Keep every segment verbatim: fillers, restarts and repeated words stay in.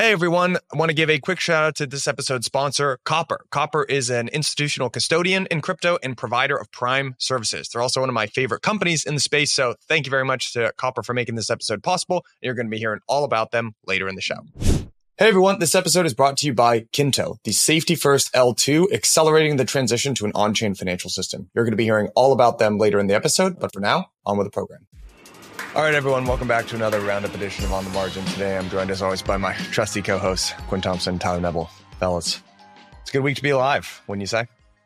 Hey everyone, I want to give a quick shout out to this episode's sponsor, Copper. Copper is an institutional custodian in crypto and provider of prime services. They're also one of my favorite companies in the space, so thank you very much to Copper for making this episode possible. You're going to be hearing all about them later in the show. Hey everyone, this episode is brought to you by Kinto, the safety first L two, accelerating the transition to an on-chain financial system. You're going to be hearing all about them later in the episode, but for now, on with the program. All right, everyone, welcome back to another roundup edition of On the Margin. Today, I'm joined as always by my trusty co-hosts, Quinn Thompson, Tyler Neville. Fellas, it's a good week to be alive, wouldn't you say?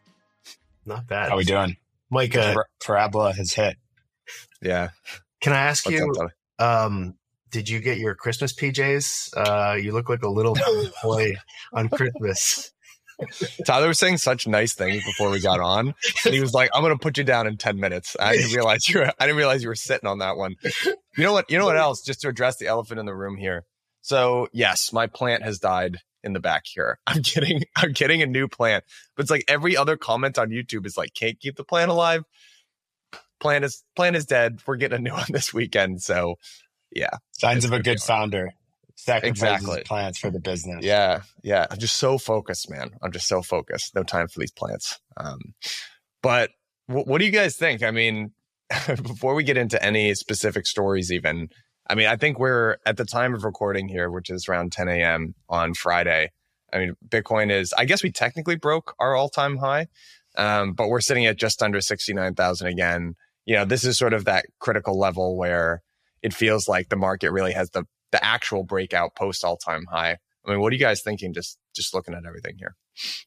Not bad. How we doing? Mike, uh, Parabola has hit. Yeah. Can I ask What's you, up, um, did you get your Christmas P Js? Uh, you look like a little boy on Christmas. Tyler was saying such nice things before we got on, and he was like, "I'm going to put you down in ten minutes." I didn't realize you were. I didn't realize you were sitting on that one. You know what? You know what else? Just to address the elephant in the room here. So yes, my plant has died in the back here. I'm getting. I'm getting a new plant, but it's like every other comment on YouTube is like, "Can't keep the plant alive." Plant is plant is dead. We're getting a new one this weekend. So yeah, signs of a good founder. Sacrifices exactly. Plants for the business. Yeah, yeah. I'm just so focused, man. I'm just so focused. No time for these plants. Um, but w- what do you guys think? I mean, before we get into any specific stories, even, I mean, I think we're at the time of recording here, which is around ten a.m. on Friday. I mean, Bitcoin is, I guess we technically broke our all-time high, um, but we're sitting at just under sixty-nine thousand again. You know, this is sort of that critical level where it feels like the market really has the the actual breakout post all-time high. I mean, what are you guys thinking just just looking at everything here?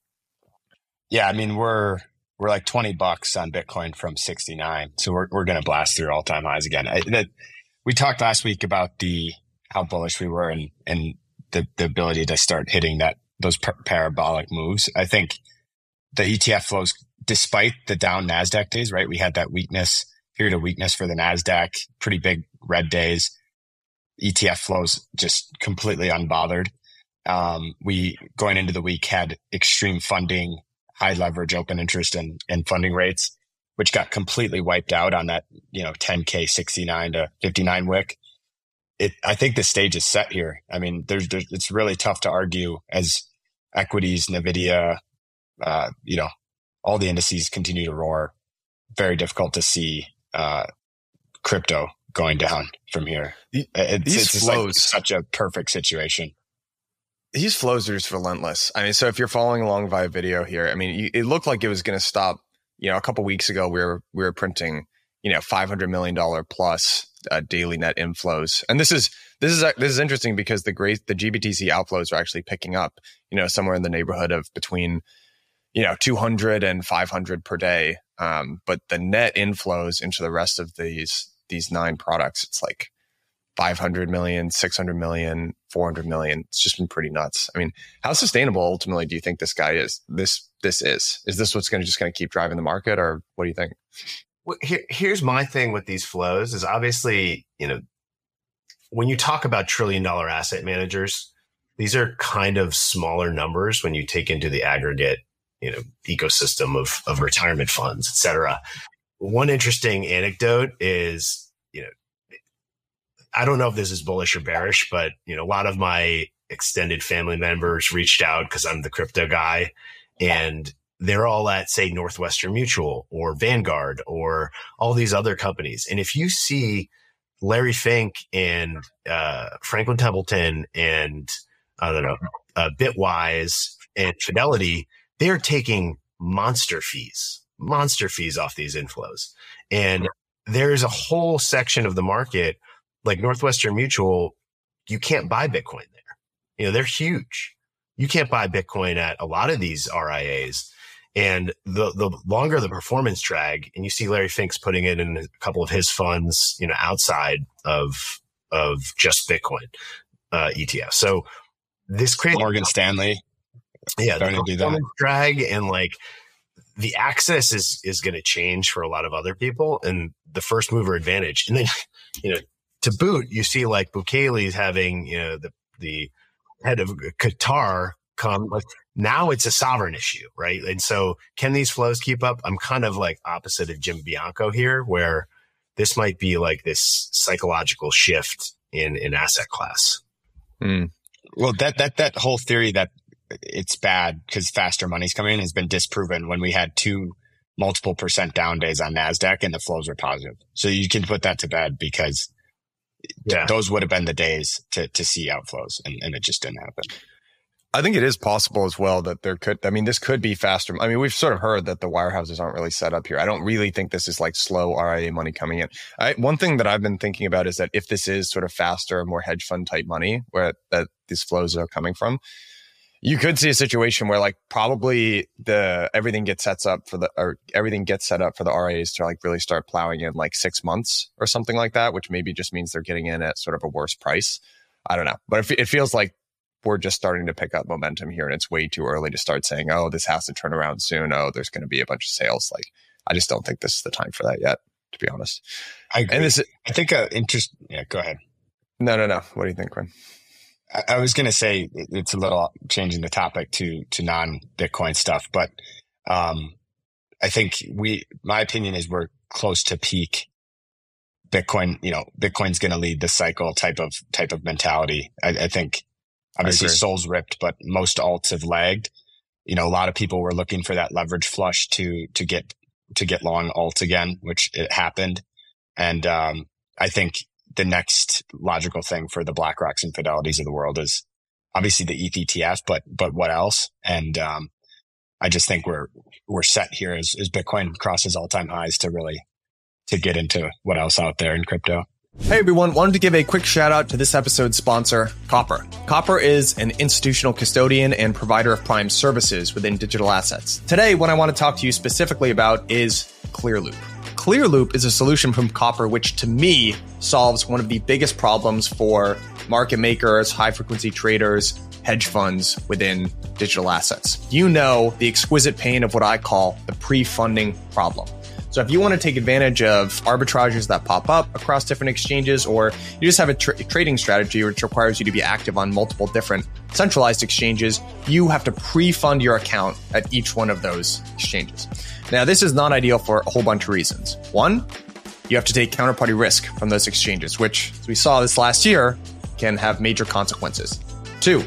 Yeah, I mean, we're we're like twenty bucks on Bitcoin from sixty-nine. So we're we're going to blast through all-time highs again. I, that, we talked last week about the how bullish we were and and the, the ability to start hitting that those par- parabolic moves. I think the E T F flows, despite the down NASDAQ days, right? We had that weakness, period of weakness for the NASDAQ, pretty big red days. E T F flows just completely unbothered. Um, we, going into the week, had extreme funding, high leverage, open interest and, and funding rates, which got completely wiped out on that, you know, ten K sixty-nine to fifty-nine wick. It, I think the stage is set here. I mean, there's, there's it's really tough to argue as equities, NVIDIA, uh, you know, all the indices continue to roar. Very difficult to see, uh, crypto going down from here. It's, These it's flows, like such a perfect situation. These flows are just relentless. I mean, so if you're following along via video here, I mean, it looked like it was going to stop. You know, a couple weeks ago, we were we were printing, you know, five hundred million dollars plus uh, daily net inflows, and this is this is this is interesting because the great the G B T C outflows are actually picking up. You know, somewhere in the neighborhood of between, you know, two hundred and five hundred per day. Um, but the net inflows into the rest of these. these nine products, it's like five hundred million, six hundred million, four hundred million. It's just been pretty nuts. I mean, how sustainable ultimately do you think this guy is? This, this is, is this what's going to just going to keep driving the market, or what do you think? Well, here, here's my thing with these flows is obviously, you know, when you talk about trillion dollar asset managers, these are kind of smaller numbers when you take into the aggregate, you know, ecosystem of, of retirement funds, et cetera. One interesting anecdote is, you know, I don't know if this is bullish or bearish, but, you know, a lot of my extended family members reached out because I'm the crypto guy, and they're all at, say, Northwestern Mutual or Vanguard or all these other companies. And if you see Larry Fink and uh, Franklin Templeton and, I don't know, uh, Bitwise and Fidelity, they're taking monster fees. monster fees off these inflows. And there's a whole section of the market, like Northwestern Mutual, you can't buy Bitcoin there. You know, they're huge. You can't buy Bitcoin at a lot of these R I As. And the, the longer the performance drag, and you see Larry Fink's putting it in a couple of his funds, you know, outside of, of just Bitcoin, uh, E T F. So this creates Morgan Stanley. Yeah. The do performance that. drag and like, the access is, is going to change for a lot of other people, and the first mover advantage. And then, you know, to boot, you see like Bukele's having, you know, the, the head of Qatar come, like now it's a sovereign issue, right? And so can these flows keep up? I'm kind of like opposite of Jim Bianco here, where this might be like this psychological shift in, in asset class. Mm. Well, that that that whole theory that it's bad because faster money's coming in has been disproven when we had two multiple percent down days on NASDAQ and the flows were positive. So you can put that to bed because yeah. th- those would have been the days to to see outflows, and, and it just didn't happen. I think it is possible as well that there could, I mean, this could be faster. I mean, we've sort of heard that the wirehouses aren't really set up here. I don't really think this is like slow R I A money coming in. I, one thing that I've been thinking about is that if this is sort of faster, more hedge fund type money where that these flows are coming from, you could see a situation where like probably the everything gets sets up for the or everything gets set up for the R I As to like really start plowing in like six months or something like that, which maybe just means they're getting in at sort of a worse price. I don't know, but it, it feels like we're just starting to pick up momentum here, and it's way too early to start saying, "Oh, this has to turn around soon. Oh, there's going to be a bunch of sales." Like, I just don't think this is the time for that yet, to be honest. I agree. And this, I think, uh, interest. Yeah, go ahead. No, no, no. What do you think, Quinn? I, I was going to say it's a little changing the topic to to non Bitcoin stuff, but um, I think we. My opinion is we're close to peak Bitcoin. You know, Bitcoin's going to lead the cycle type of type of mentality. I, I think. Obviously, Sol's ripped, but most alts have lagged. You know, a lot of people were looking for that leverage flush to to get to get long alt again, which it happened. And um, I think the next logical thing for the BlackRocks and Fidelities of the world is obviously the E T H E T F, but but what else? And um, I just think we're we're set here as, as Bitcoin crosses all time highs to really to get into what else out there in crypto. Hey everyone, wanted to give a quick shout out to this episode's sponsor, Copper. Copper is an institutional custodian and provider of prime services within digital assets. Today, what I want to talk to you specifically about is Clearloop. Clearloop is a solution from Copper, which to me solves one of the biggest problems for market makers, high frequency traders, hedge funds within digital assets. You know the exquisite pain of what I call the pre-funding problem. So if you want to take advantage of arbitrages that pop up across different exchanges, or you just have a tra- trading strategy which requires you to be active on multiple different centralized exchanges, you have to pre-fund your account at each one of those exchanges. Now, this is not ideal for a whole bunch of reasons. One, you have to take counterparty risk from those exchanges, which, as we saw this last year, can have major consequences. Two,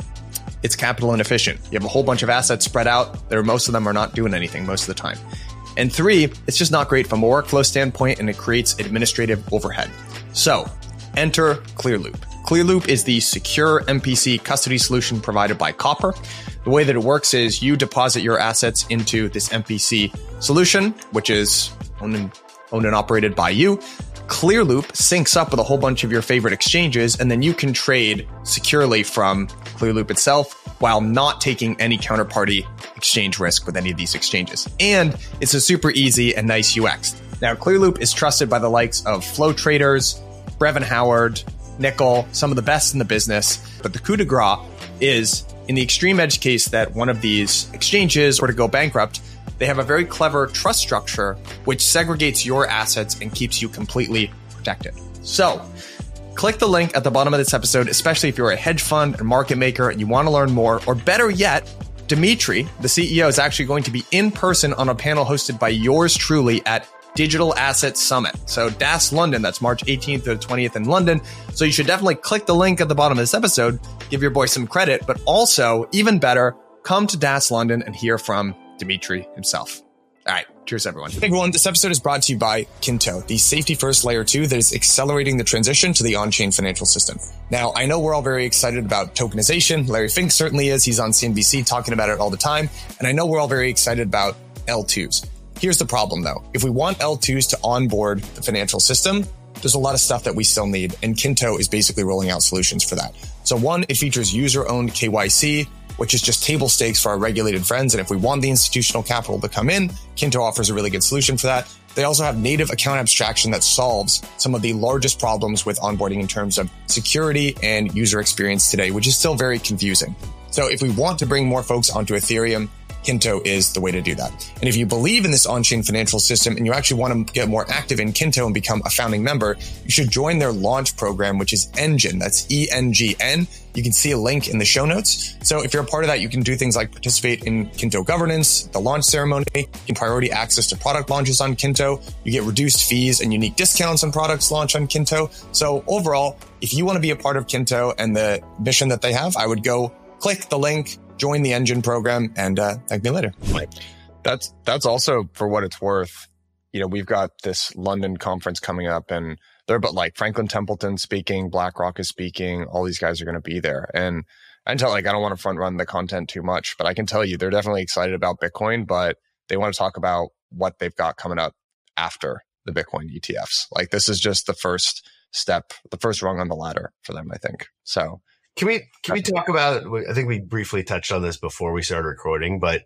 it's capital inefficient. You have a whole bunch of assets spread out. There, most of them are not doing anything most of the time. And three, it's just not great from a workflow standpoint, and it creates administrative overhead. So enter Clearloop. Clearloop is the secure M P C custody solution provided by Copper. The way that it works is you deposit your assets into this M P C solution, which is owned and, owned and operated by you. Clearloop syncs up with a whole bunch of your favorite exchanges, and then you can trade securely from Clearloop itself while not taking any counterparty exchange risk with any of these exchanges. And it's a super easy and nice U X. Now, Clearloop is trusted by the likes of Flow Traders, Brevin Howard, Nickel, some of the best in the business. But the coup de grace is in the extreme edge case that one of these exchanges were to go bankrupt, they have a very clever trust structure which segregates your assets and keeps you completely protected. So click the link at the bottom of this episode, especially if you're a hedge fund or market maker and you want to learn more, or better yet, Dimitri, the C E O, is actually going to be in person on a panel hosted by yours truly at Digital Asset Summit. So D A S London, that's March eighteenth to the twentieth in London. So you should definitely click the link at the bottom of this episode, give your boy some credit, but also, even better, come to D A S London and hear from Dimitri himself. All right. Cheers, everyone. Hey, everyone. This episode is brought to you by Kinto, the safety first layer two that is accelerating the transition to the on-chain financial system. Now, I know we're all very excited about tokenization. Larry Fink certainly is. He's on C N B C talking about it all the time. And I know we're all very excited about L twos. Here's the problem, though. If we want L twos to onboard the financial system, there's a lot of stuff that we still need. And Kinto is basically rolling out solutions for that. So one, it features user-owned K Y C, which is just table stakes for our regulated friends. And if we want the institutional capital to come in, Kinto offers a really good solution for that. They also have native account abstraction that solves some of the largest problems with onboarding in terms of security and user experience today, which is still very confusing. So if we want to bring more folks onto Ethereum, Kinto is the way to do that. And if you believe in this on-chain financial system and you actually want to get more active in Kinto and become a founding member, you should join their launch program, which is Engine. That's E N G N. You can see a link in the show notes. So if you're a part of that, you can do things like participate in Kinto governance, the launch ceremony, you can priority access to product launches on Kinto, you get reduced fees and unique discounts on products launched on Kinto. So overall, if you want to be a part of Kinto and the mission that they have, I would go click the link, join the Engine program, and uh, thank me later. That's that's also, for what it's worth, you know, we've got this London conference coming up, and they're but like Franklin Templeton speaking, BlackRock is speaking, all these guys are going to be there. And I can tell, like, I don't want to front run the content too much, but I can tell you they're definitely excited about Bitcoin, but they want to talk about what they've got coming up after the Bitcoin E T Fs. Like, this is just the first step, the first rung on the ladder for them, I think. So Can we can we talk about, I think we briefly touched on this before we started recording, but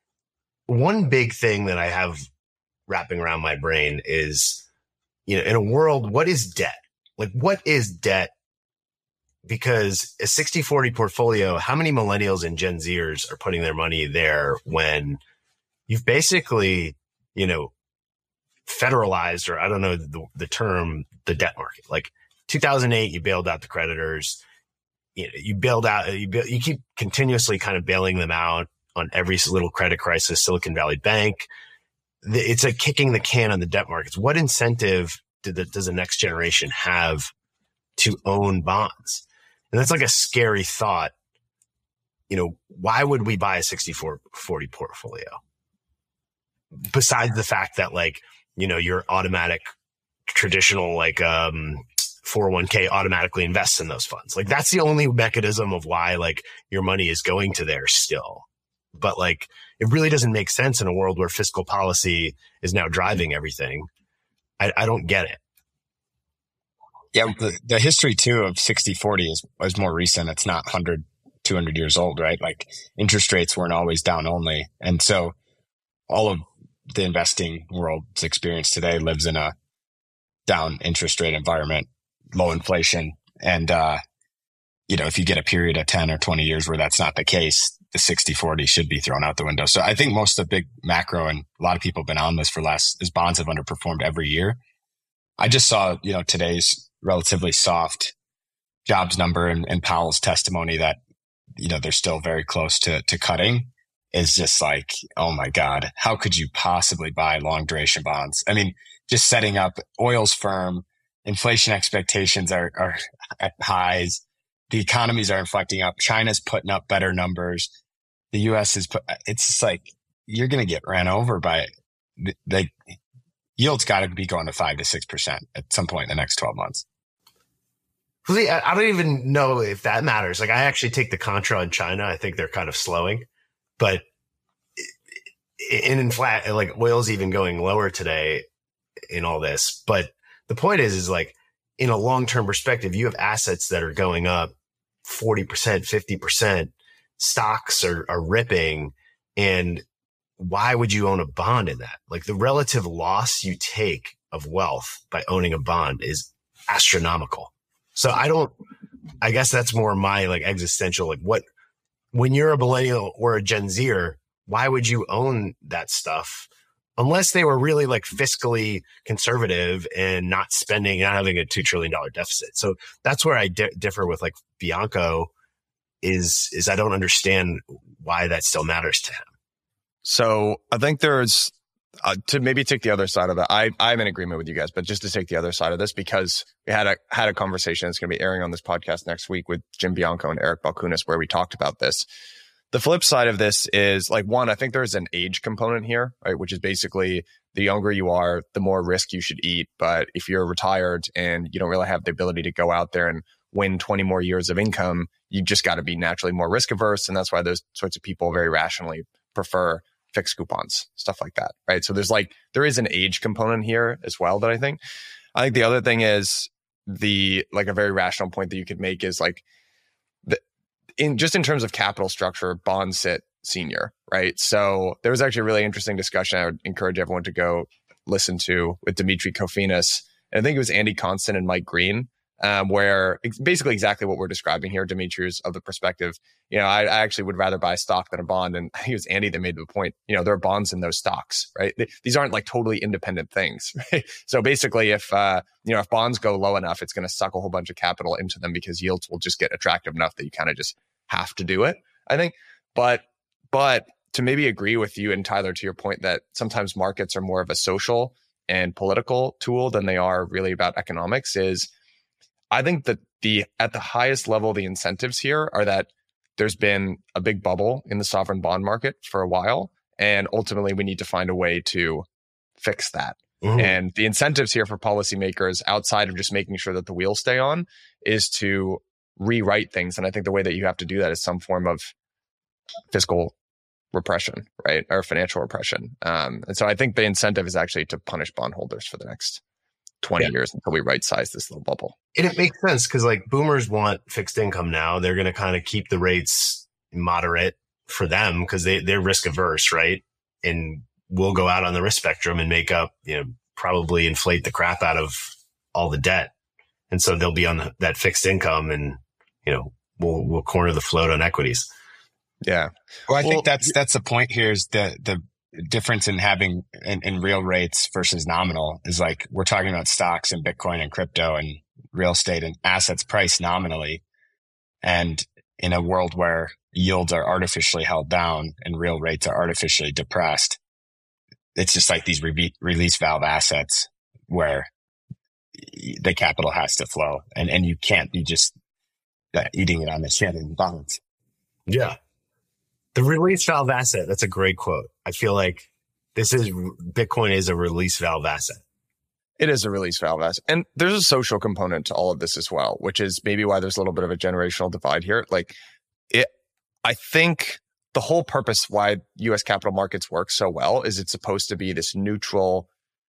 one big thing that I have wrapping around my brain is, you know, in a world, what is debt? Like, what is debt? Because a sixty forty portfolio, how many millennials and Gen Zers are putting their money there when you've basically, you know, federalized, or I don't know the, the term, the debt market? Like two thousand eight, you bailed out the creditors. You know, you bailed out, you, bail, you keep continuously kind of bailing them out on every little credit crisis, Silicon Valley Bank. It's like kicking the can on the debt markets. What incentive did the, does the next generation have to own bonds? And that's like a scary thought. You know, why would we buy a sixty forty portfolio? Besides the fact that, like, you know, your automatic traditional, like, um, four oh one k automatically invests in those funds. Like, that's the only mechanism of why, like, your money is going to there still. But, like, it really doesn't make sense in a world where fiscal policy is now driving everything. I, I don't get it. Yeah, the, the history too of sixty forty is, is more recent. It's not one hundred, two hundred years old, right? Like, interest rates weren't always down only. And so all of the investing world's experience today lives in a down interest rate environment, low inflation. And, uh, you know, if you get a period of ten or twenty years where that's not the case, the sixty forty should be thrown out the window. So I think most of the big macro, and a lot of people have been on this for less, is bonds have underperformed every year. I just saw, you know, today's relatively soft jobs number and, and Powell's testimony that, you know, they're still very close to, to cutting, is just like, oh my God, how could you possibly buy long duration bonds? I mean, just setting up, oil's firm, inflation expectations are, are at highs. The economies are inflecting up. China's putting up better numbers. The U S is put, it's just like, you're going to get ran over by the, the yield's got to be going to five to six percent at some point in the next twelve months. I don't even know if that matters. Like, I actually take the contra on China. I think they're kind of slowing, but in, in flat, like, oil's even going lower today in all this. But the point is, is like, in a long-term perspective, you have assets that are going up forty percent, fifty percent. Stocks are, are ripping. And why would you own a bond in that? Like, the relative loss you take of wealth by owning a bond is astronomical. So I don't, I guess that's more my, like, existential, like, what, when you're a millennial or a Gen Zer, why would you own that stuff? Unless they were really, like, fiscally conservative and not spending, not having a two trillion dollars deficit. So that's where I di- differ with, like, Bianco is, is I don't understand why that still matters to him. So I think there's, uh, to maybe take the other side of that, I, I'm in agreement with you guys, but just to take the other side of this, because we had a, had a conversation that's going to be airing on this podcast next week with Jim Bianco and Eric Balkunas, where we talked about this. The flip side of this is, like, one, I think there's an age component here, right? Which is basically, the younger you are, the more risk you should eat. But if you're retired and you don't really have the ability to go out there and win twenty more years of income, you just got to be naturally more risk averse. And that's why those sorts of people very rationally prefer fixed coupons, stuff like that, right? So there's like, there is an age component here as well that I think. I think the other thing is the, like, a very rational point that you could make is, like, the, in just in terms of capital structure, bonds sit senior, right? So there was actually a really interesting discussion I would encourage everyone to go listen to with Dimitri Kofinas. And I think it was Andy Constant and Mike Green. um, where it's basically exactly what we're describing here, Dimitri, is of the perspective, you know, I, I actually would rather buy a stock than a bond. And I think it was Andy that made the point, you know, there are bonds in those stocks, right? They, these aren't like totally independent things, right? So basically if, uh, you know, if bonds go low enough, it's going to suck a whole bunch of capital into them because yields will just get attractive enough that you kind of just have to do it, I think. But, but to maybe agree with you and Tyler, to your point that sometimes markets are more of a social and political tool than they are really about economics, is I think that the at the highest level, the incentives here are that there's been a big bubble in the sovereign bond market for a while, and ultimately we need to find a way to fix that. Mm-hmm. And the incentives here for policymakers, outside of just making sure that the wheels stay on, is to rewrite things. And I think the way that you have to do that is some form of fiscal repression, right? Or financial repression. Um, and so I think the incentive is actually to punish bondholders for the next twenty yeah. years until we right size this little bubble. And it makes sense because like boomers want fixed income now. They're going to kind of keep the rates moderate for them because they, they're risk averse, right? And we'll go out on the risk spectrum and make up, you know, probably inflate the crap out of all the debt. And so they'll be on the, that fixed income and, you know, we'll, we'll corner the float on equities. Yeah. Well, I well, think that's, that's the point here is the, the difference in having in, in real rates versus nominal is like, we're talking about stocks and Bitcoin and crypto and real estate and assets priced nominally. And in a world where yields are artificially held down and real rates are artificially depressed, it's just like these re- release valve assets where the capital has to flow and, and you can't be just uh, eating it on the chin in bonds. Yeah. The release valve asset. That's a great quote. I feel like this is Bitcoin is a release valve asset. It is a release valve asset. And there's a social component to all of this as well, which is maybe why there's a little bit of a generational divide here. Like it, I think the whole purpose why U S capital markets work so well is it's supposed to be this neutral,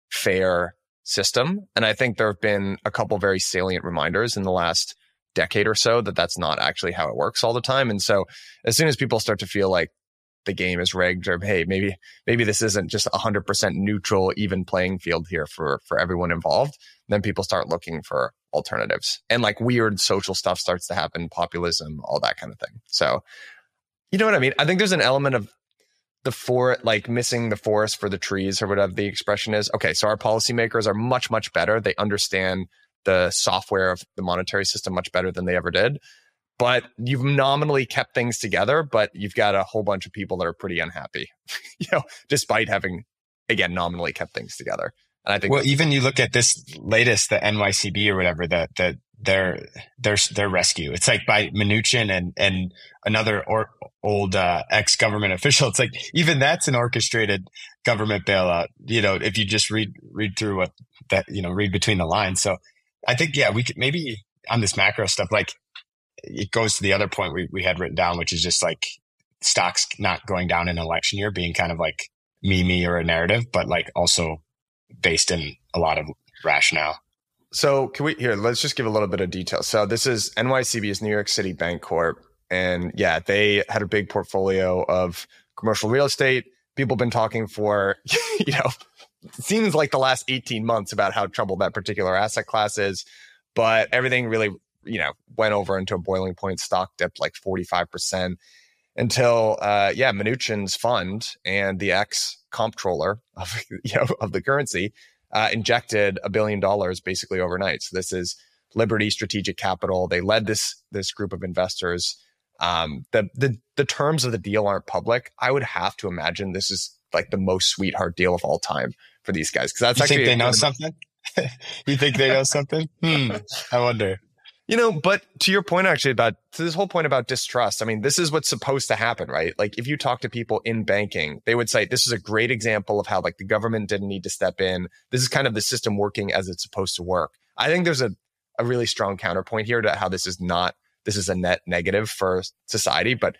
fair system. And I think there have been a couple very salient reminders in the last decade or so that that's not actually how it works all the time. And so as soon as people start to feel like the game is rigged or, hey, maybe, maybe this isn't just a hundred percent neutral, even playing field here for, for everyone involved, then people start looking for alternatives and like weird social stuff starts to happen, populism, all that kind of thing. So, you know what I mean? I think there's an element of the for like missing the forest for the trees or whatever the expression is. Okay. So our policymakers are much, much better. They understand the software of the monetary system much better than they ever did. But you've nominally kept things together, but you've got a whole bunch of people that are pretty unhappy, you know, despite having, again, nominally kept things together. And I think, well, even you look at this latest, the N Y C B or whatever, that that their their their rescue. It's like by Mnuchin and and another or, old uh, ex government official. It's like even that's an orchestrated government bailout. You know, if you just read read through what that you know read between the lines. So I think yeah, we could maybe on this macro stuff like. It goes to the other point we, we had written down, which is just like stocks not going down in an election year being kind of like meme or a narrative, but like also based in a lot of rationale. So can we here, let's just give a little bit of detail. So this is N Y C B is New York City Bank Corp. And yeah, they had a big portfolio of commercial real estate. People have been talking for, you know, it seems like the last eighteen months about how troubled that particular asset class is, but everything really you know, went over into a boiling point. Stock dipped like forty-five percent until, uh, yeah, Mnuchin's fund and the ex comptroller of, you know, of the currency, uh, injected a billion dollars basically overnight. So this is Liberty Strategic Capital. They led this, this group of investors. Um, the, the, the terms of the deal aren't public. I would have to imagine this is like the most sweetheart deal of all time for these guys. Cause that's you actually, think they know something? You think they know something? Hmm. I wonder. You know, but to your point, actually, about to this whole point about distrust, I mean, this is what's supposed to happen, right? Like if you talk to people in banking, they would say this is a great example of how like the government didn't need to step in. This is kind of the system working as it's supposed to work. I think there's a, a really strong counterpoint here to how this is not, this is a net negative for society, but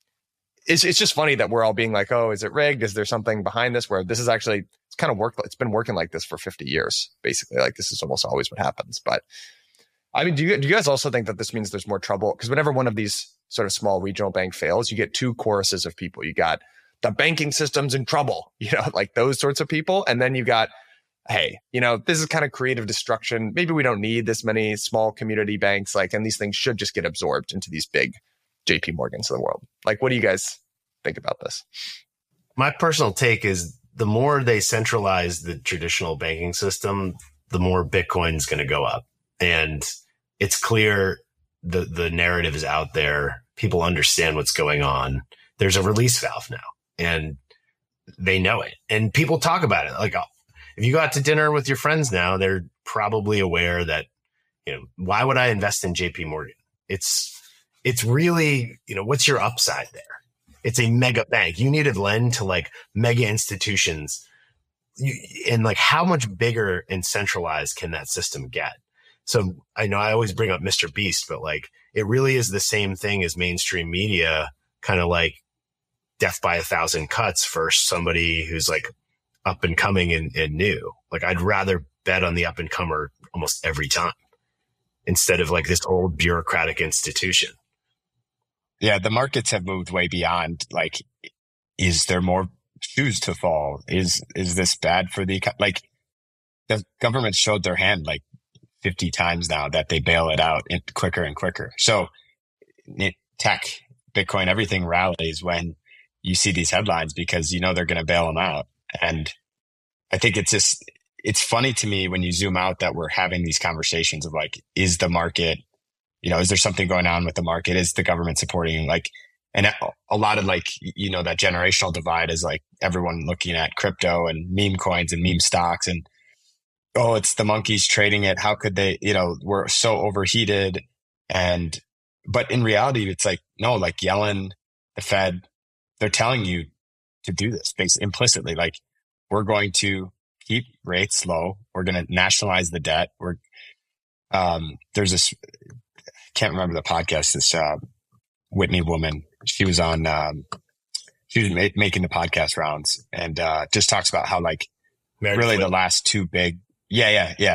it's it's just funny that we're all being like, oh, is it rigged? Is there something behind this where this is actually, it's kind of worked. It's been working like this for fifty years, basically. Like this is almost always what happens. But I mean, do you, do you guys also think that this means there's more trouble? Because whenever one of these sort of small regional bank fails, you get two choruses of people. You got the banking system's in trouble, you know, like those sorts of people. And then you got hey, you know, this is kind of creative destruction. Maybe we don't need this many small community banks, like, and these things should just get absorbed into these big J P Morgans of the world. Like, what do you guys think about this? My personal take is the more they centralize the traditional banking system, the more Bitcoin's going to go up. And it's clear the, the narrative is out there. People understand what's going on. There's a release valve now and they know it. And people talk about it. Like, if you go out to dinner with your friends now, they're probably aware that, you know, why would I invest in J P Morgan? It's, it's really, you know, what's your upside there? It's a mega bank. You need to lend to like mega institutions. You, and like, how much bigger and centralized can that system get? So I know I always bring up Mister Beast, but like, it really is the same thing as mainstream media, kind of like death by a thousand cuts for somebody who's like up and coming and, and new. Like, I'd rather bet on the up and comer almost every time instead of like this old bureaucratic institution. Yeah, the markets have moved way beyond like, is there more shoes to fall? Is is this bad for the economy? Like, the government showed their hand like fifty times now that they bail it out in quicker and quicker. So it, tech, Bitcoin, everything rallies when you see these headlines because you know they're going to bail them out. And I think it's just, it's funny to me when you zoom out that we're having these conversations of like, is the market, you know, is there something going on with the market? Is the government supporting like, and a lot of like, you know, that generational divide is like everyone looking at crypto and meme coins and meme stocks and, oh, it's the monkeys trading it. How could they, you know, we're so overheated. And, but in reality, it's like, no, like Yellen, the Fed, they're telling you to do this basically implicitly. Like, we're going to keep rates low. We're going to nationalize the debt. We're, um, there's this, I can't remember the podcast, this, uh, Whitney woman, she was on, um, she was ma- making the podcast rounds and, uh, just talks about how like Married really the last two big, yeah, yeah, yeah.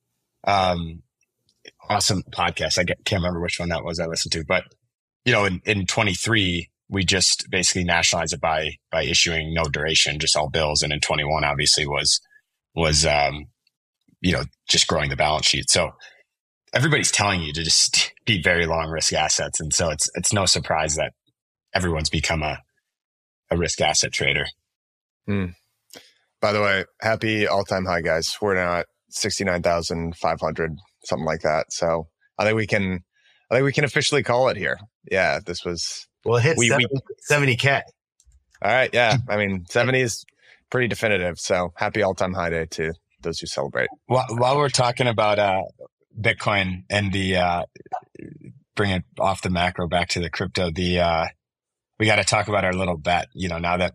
Um, awesome podcast. I get, can't remember which one that was I listened to, but you know, in, in twenty-three, we just basically nationalized it by, by issuing no duration, just all bills. And in twenty-one, obviously was, was, um, you know, just growing the balance sheet. So everybody's telling you to just be very long risk assets. And so it's, it's no surprise that everyone's become a, a risk asset trader. Mm. By the way, happy all time high, guys. We're now at sixty-nine thousand five hundred, something like that. So I think we can, I think we can officially call it here. Yeah. This was, well, it hit we, seventy, we, seventy K. All right. Yeah. I mean, seventy is pretty definitive. So happy all time high day to those who celebrate. While, while we're talking about, uh, Bitcoin and the, uh, bring it off the macro back to the crypto, the, uh, we got to talk about our little bet, you know, now that,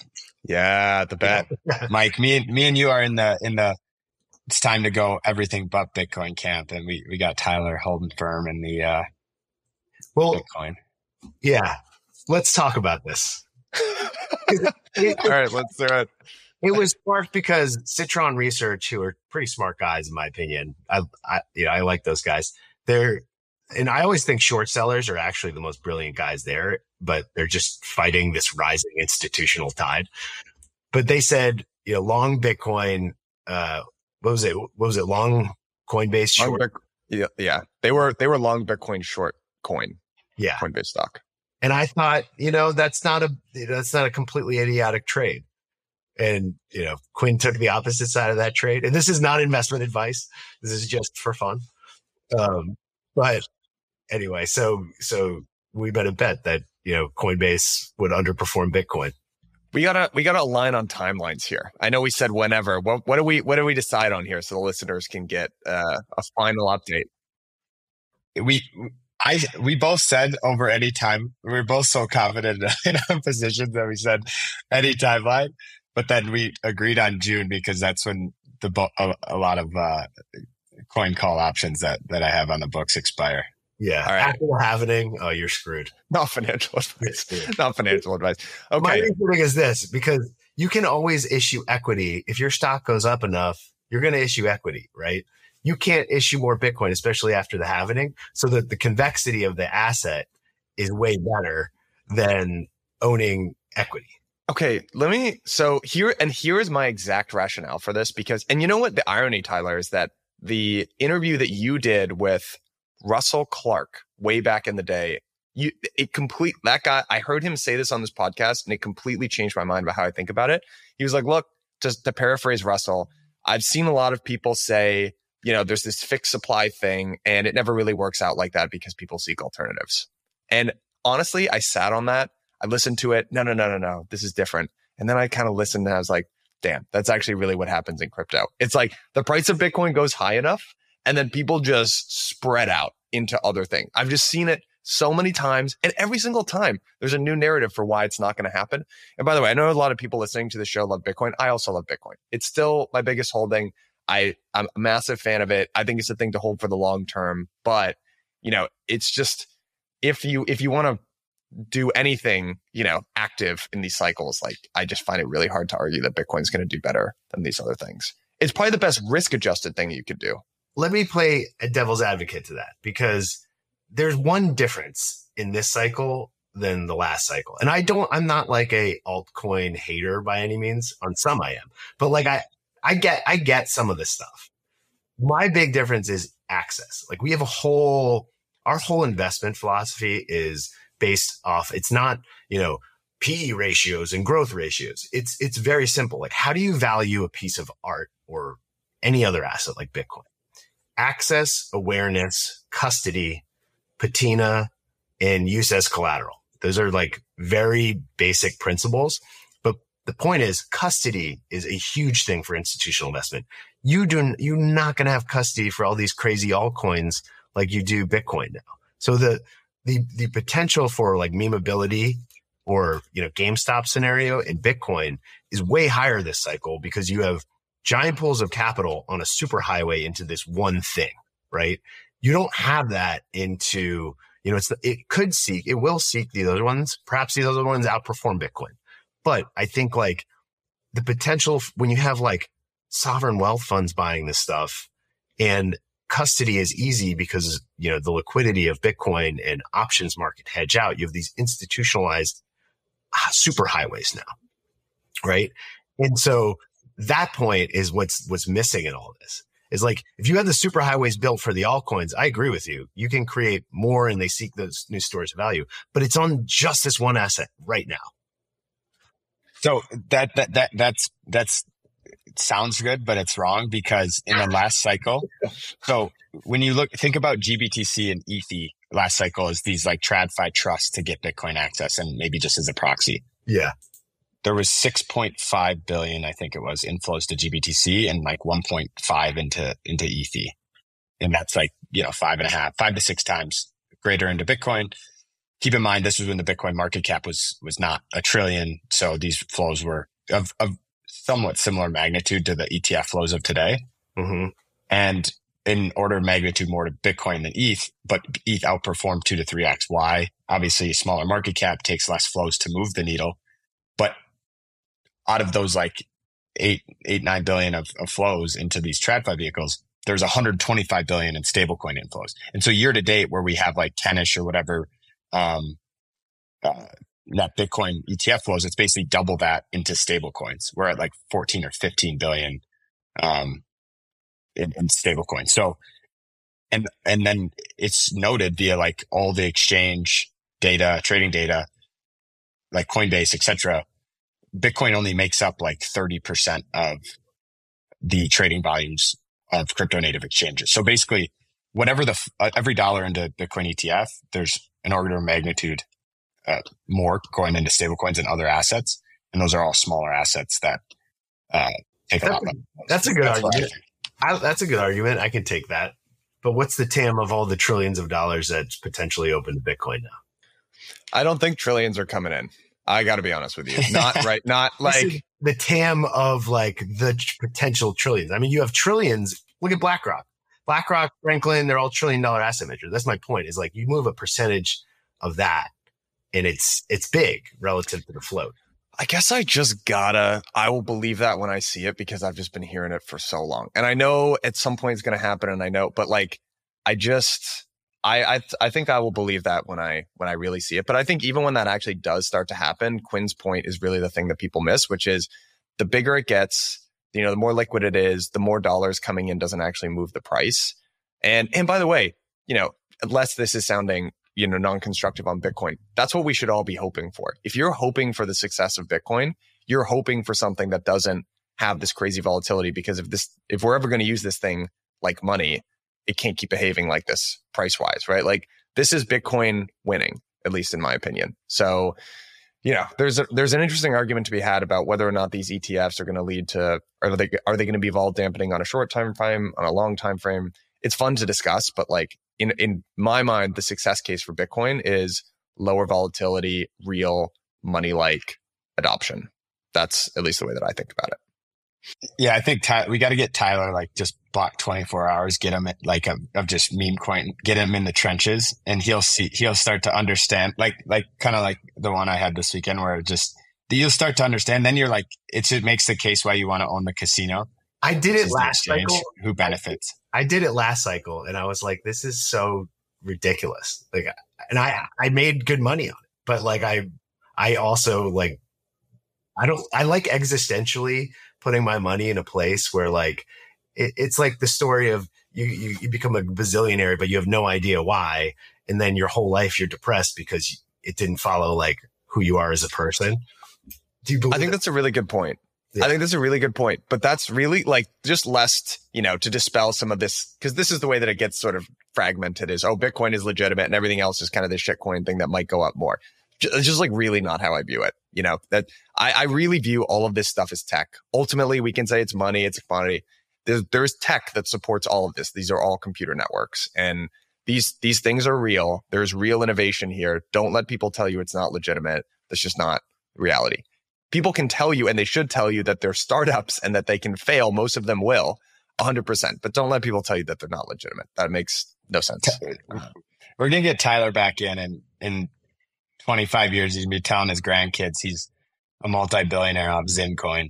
yeah, the bet, Mike, me and me and you are in the, in the, it's time to go everything but Bitcoin camp. And we, we got Tyler holding firm in the, uh, well, Bitcoin. Yeah. Let's talk about this. it, it, All right, let's do it. It was sparked because Citron Research, who are pretty smart guys, in my opinion. I, I, you know, I like those guys. They're, and I always think short sellers are actually the most brilliant guys there, but they're just fighting this rising institutional tide. But they said, you know, long Bitcoin, uh, what was it? What was it? Long Coinbase short? Long Bic- yeah, yeah. They were, they were long Bitcoin short coin. Yeah. Coinbase stock. And I thought, you know, that's not a, that's not a completely idiotic trade. And, you know, Quinn took the opposite side of that trade. And this is not investment advice. This is just for fun. Um, but anyway, so, so we bet a bet that, you know, Coinbase would underperform Bitcoin. We gotta, we gotta align on timelines here. I know we said whenever. What, what do we, what do we decide on here so the listeners can get uh, a final update? We, I, we both said over any time, we were both so confident in our positions that we said any timeline, but then we agreed on June because that's when the, a, a lot of, uh, coin call options that, that I have on the books expire. Yeah. All right. After the halvening, oh, you're screwed. Not financial advice. Not financial advice. Okay. My reasoning is this, because you can always issue equity. If your stock goes up enough, you're going to issue equity, right? You can't issue more Bitcoin, especially after the halvening, so that the convexity of the asset is way better than owning equity. Okay, let me, so here, and here is my exact rationale for this because, and you know what the irony, Tyler, is that the interview that you did with Russell Clark way back in the day, you, it complete, that guy, I heard him say this on this podcast and it completely changed my mind about how I think about it. He was like, look, just to paraphrase Russell, I've seen a lot of people say, you know, there's this fixed supply thing and it never really works out like that because people seek alternatives. And honestly, I sat on that. I listened to it. No, no, no, no, no. This is different. And then I kind of listened and I was like, damn, that's actually really what happens in crypto. It's like the price of Bitcoin goes high enough and then people just spread out into other things. I've just seen it so many times, and every single time there's a new narrative for why it's not going to happen. And by the way, I know a lot of people listening to the show love Bitcoin. I also love Bitcoin. It's still my biggest holding. I, I'm a massive fan of it. I think it's a thing to hold for the long term. But, you know, it's just, if you if you want to do anything, you know, active in these cycles, like I just find it really hard to argue that Bitcoin's going to do better than these other things. It's probably the best risk adjusted thing you could do. Let me play a devil's advocate to that, because there's one difference in this cycle than the last cycle. And I don't, I'm not like a altcoin hater by any means. On some I am, but like I, I get, I get some of this stuff. My big difference is access. Like we have a whole, our whole investment philosophy is based off, it's not, you know, P E ratios and growth ratios. It's, it's very simple. Like, how do you value a piece of art or any other asset like Bitcoin? Access, awareness, custody, patina, and use as collateral. Those are like very basic principles. But the point is, custody is a huge thing for institutional investment. You do, you're not going to have custody for all these crazy altcoins like you do Bitcoin now. So the, the, the potential for like memeability or, you know, GameStop scenario in Bitcoin is way higher this cycle, because you have giant pools of capital on a super highway into this one thing, right? You don't have that into, you know, it's, it could seek, it will seek the other ones. Perhaps these other ones outperform Bitcoin. But I think like the potential when you have like sovereign wealth funds buying this stuff, and custody is easy because, you know, the liquidity of Bitcoin and options market hedge out, you have these institutionalized super highways now, right? And so that point is what's, what's missing in all of this. Is like, if you had the super highways built for the altcoins, I agree with you. You can create more and they seek those new stores of value, but it's on just this one asset right now. So that, that, that, that's, that's, it sounds good, but it's wrong, because in the last cycle, so when you look, think about G B T C and E T H last cycle as these like TradFi trusts to get Bitcoin access, and maybe just as a proxy. Yeah. There was six point five billion, I think it was, inflows to G B T C and like one point five into, into E T H. And that's like, you know, five and a half, five to six times greater into Bitcoin. Keep in mind, this was when the Bitcoin market cap was, was not a trillion. So these flows were of, of somewhat similar magnitude to the E T F flows of today. Mm-hmm. And in order of magnitude more to Bitcoin than E T H, but E T H outperformed two to three X. Why? Obviously, a smaller market cap takes less flows to move the needle. But out of those like eight, eight, nine billion of, of flows into these TradFi vehicles, there's one hundred twenty-five billion in stablecoin inflows. And so year to date, where we have like ten-ish or whatever, um, uh, net Bitcoin E T F flows, it's basically double that into stablecoins. We're at like fourteen or fifteen billion, um, in, in stablecoins. So, and, and then it's noted via like all the exchange data, trading data, like Coinbase, et cetera. Bitcoin only makes up like thirty percent of the trading volumes of crypto native exchanges. So basically, whatever the, uh, every dollar into Bitcoin E T F, there's an order of magnitude uh, more going into stablecoins and other assets. And those are all smaller assets that uh, take a lot of money. That's a good that's argument. I, that's a good argument. I can take that. But what's the T A M of all the trillions of dollars that's potentially open to Bitcoin now? I don't think trillions are coming in. I got to be honest with you. Not right. Not like the T A M of like the potential trillions. I mean, you have trillions. Look at BlackRock, BlackRock, Franklin. They're all trillion dollar asset managers. That's my point, is like you move a percentage of that and it's, it's big relative to the float. I guess I just gotta, I will believe that when I see it, because I've just been hearing it for so long. And I know at some point it's going to happen, and I know, but like, I just, I, I I think I will believe that when I when I really see it. But I think even when that actually does start to happen, Quinn's point is really the thing that people miss, which is the bigger it gets, you know, the more liquid it is, the more dollars coming in doesn't actually move the price. And and by the way, you know, unless this is sounding, you know, non-constructive on Bitcoin, that's what we should all be hoping for. If you're hoping for the success of Bitcoin, you're hoping for something that doesn't have this crazy volatility, because if this if we're ever going to use this thing like money, it can't keep behaving like this price wise, right? Like this is Bitcoin winning, at least in my opinion. So, you know, there's a, there's an interesting argument to be had about whether or not these E T Fs are going to lead to, are they are they going to be vol dampening on a short time frame, on a long time frame? It's fun to discuss, but like in in my mind, the success case for Bitcoin is lower volatility, real money like adoption. That's at least the way that I think about it. Yeah, I think Ty- we got to get Tyler like just block twenty-four hours, get him at, like a, of just meme coin, get him in the trenches, and he'll see he'll start to understand, like like kind of like the one I had this weekend, where it just you'll start to understand. Then you're like, it's, it makes the case why you want to own the casino. I did it last cycle. Who benefits? I did it last cycle, and I was like, this is so ridiculous. Like, and I I made good money on it, but like I I also like I don't I like existentially putting my money in a place where like it, it's like the story of you, you you become a bazillionaire, but you have no idea why, and then your whole life you're depressed because it didn't follow like who you are as a person. Do you believe I think that? that's a really good point. Yeah. I think that's a really good point, but that's really like just lest, you know, to dispel some of this, because this is the way that it gets sort of fragmented is, oh, Bitcoin is legitimate and everything else is kind of this shitcoin thing that might go up more. It's just like really not how I view it. You know, that I, I really view all of this stuff as tech. Ultimately, we can say it's money, it's a commodity. There's, there's tech that supports all of this. These are all computer networks, and these these things are real. There's real innovation here. Don't let people tell you it's not legitimate. That's just not reality. People can tell you, and they should tell you, that they're startups and that they can fail. Most of them will, one hundred percent. But don't let people tell you that they're not legitimate. That makes no sense. We're going to get Tyler back in, and in twenty-five years, he's going to be telling his grandkids he's a multi-billionaire off Zincoin.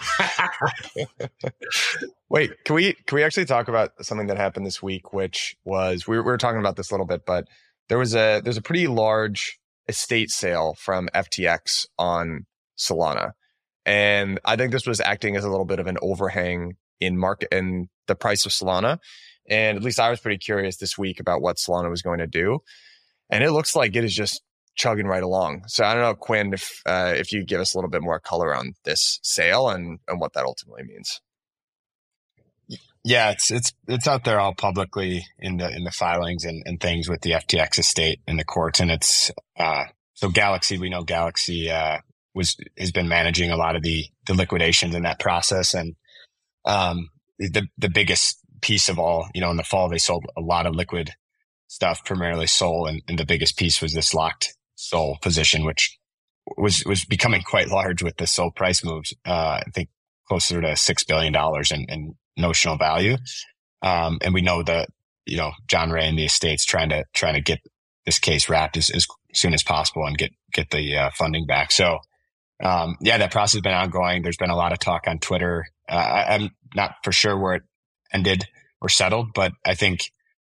Wait, can we can we actually talk about something that happened this week, which was, we were, we were talking about this a little bit, but there was a there's a pretty large estate sale from F T X on Solana. And I think this was acting as a little bit of an overhang in market in the price of Solana. And at least I was pretty curious this week about what Solana was going to do. And it looks like it is just chugging right along. So I don't know, Quinn, if uh, if you give us a little bit more color on this sale and, and what that ultimately means. Yeah, it's it's it's out there all publicly in the in the filings and, and things with the F T X estate and the courts. And it's uh, so Galaxy, we know Galaxy uh, was has been managing a lot of the the liquidations in that process. And um, the the biggest piece of all, you know, in the fall they sold a lot of liquid stuff, primarily Sol, and, and the biggest piece was this locked Sol position, which was was becoming quite large with the Sol price moves. Uh, I think closer to six billion dollars in, in notional value. Um, and we know that, you know, John Ray and the estate's trying to trying to get this case wrapped as, as soon as possible and get get the uh, funding back. So um, yeah, that process has been ongoing. There's been a lot of talk on Twitter. Uh, I, I'm not for sure where it ended or settled, but I think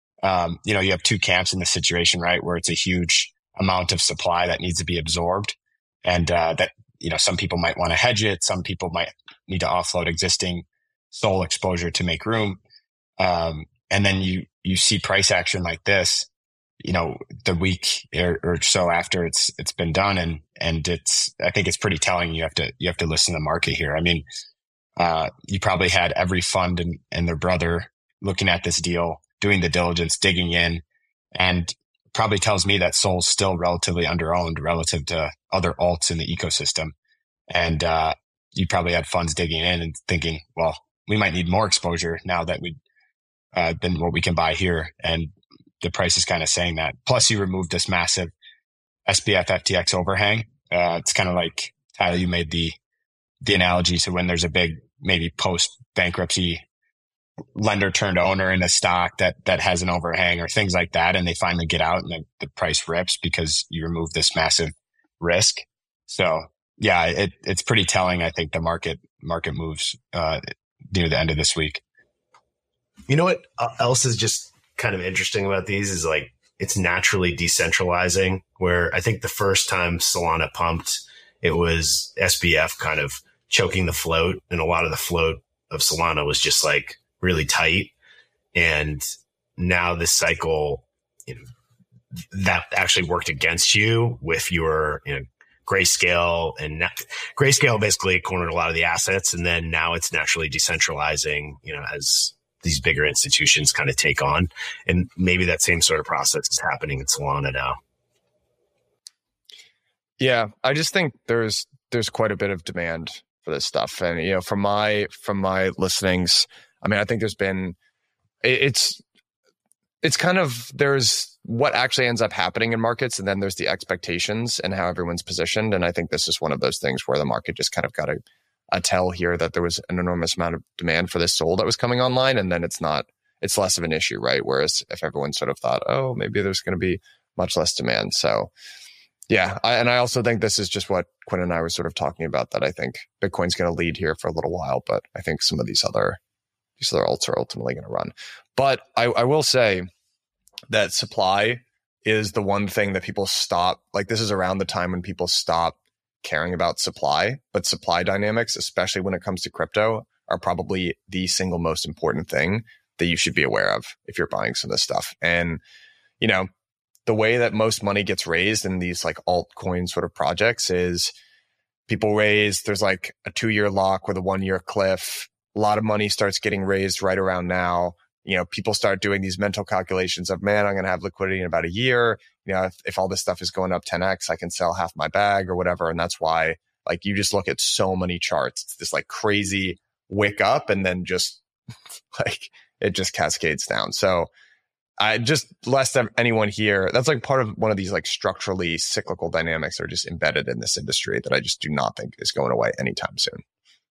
um, you know, you have two camps in this situation, right? Where it's a huge amount of supply that needs to be absorbed, and uh, that, you know, some people might want to hedge it. Some people might need to offload existing Sol exposure to make room. Um, and then you, you see price action like this, you know, the week or, or so after it's, it's been done. And, and it's, I think it's pretty telling. You have to, you have to listen to the market here. I mean, uh, you probably had every fund and, and their brother looking at this deal, doing the diligence, digging in, and probably tells me that Sol's still relatively underowned relative to other alts in the ecosystem. And, uh, you probably had funds digging in and thinking, well, we might need more exposure now that we, uh, than what we can buy here. And the price is kind of saying that. Plus you removed this massive S B F F T X overhang. Uh, it's kind of like, Tyler, you made the, the analogy to when there's a big, maybe post bankruptcy lender turned owner in a stock that, that has an overhang or things like that. And they finally get out and the, the price rips because you remove this massive risk. So yeah, it, it's pretty telling. I think the market, market moves, uh, near the end of this week. You know what else is just kind of interesting about these is like, it's naturally decentralizing, where I think the first time Solana pumped, it was S B F kind of choking the float, and a lot of the float of Solana was just like really tight. And now this cycle, you know, that actually worked against you with your, you know, Grayscale, and na- Grayscale basically cornered a lot of the assets. And then now it's naturally decentralizing, you know, as these bigger institutions kind of take on. And maybe that same sort of process is happening in Solana now. Yeah, I just think there's there's quite a bit of demand for this stuff. And, you know, from my from my listenings, I mean, I think there's been it, it's it's kind of there's what actually ends up happening in markets, and then there's the expectations and how everyone's positioned. And I think this is one of those things where the market just kind of got a, a tell here that there was an enormous amount of demand for this SOL that was coming online, and then it's not, it's less of an issue, right? Whereas if everyone sort of thought, oh, maybe there's going to be much less demand. So yeah, I, and I also think this is just what Quinn and I were sort of talking about, that I think Bitcoin's going to lead here for a little while, but I think some of these other these other alts are ultimately going to run. But I, I will say that supply is the one thing that people stop. Like, this is around the time when people stop caring about supply, but supply dynamics, especially when it comes to crypto, are probably the single most important thing that you should be aware of if you're buying some of this stuff. And, you know, the way that most money gets raised in these like altcoin sort of projects is people raise, there's like a two year lock with a one year cliff. A lot of money starts getting raised right around now. You know, people start doing these mental calculations of, man, I'm going to have liquidity in about a year. You know, if, if all this stuff is going up ten X, I can sell half my bag or whatever. And that's why, like, you just look at so many charts. It's this like crazy wick up, and then just like it just cascades down. So I just, lest anyone here, that's like part of one of these like structurally cyclical dynamics that are just embedded in this industry that I just do not think is going away anytime soon.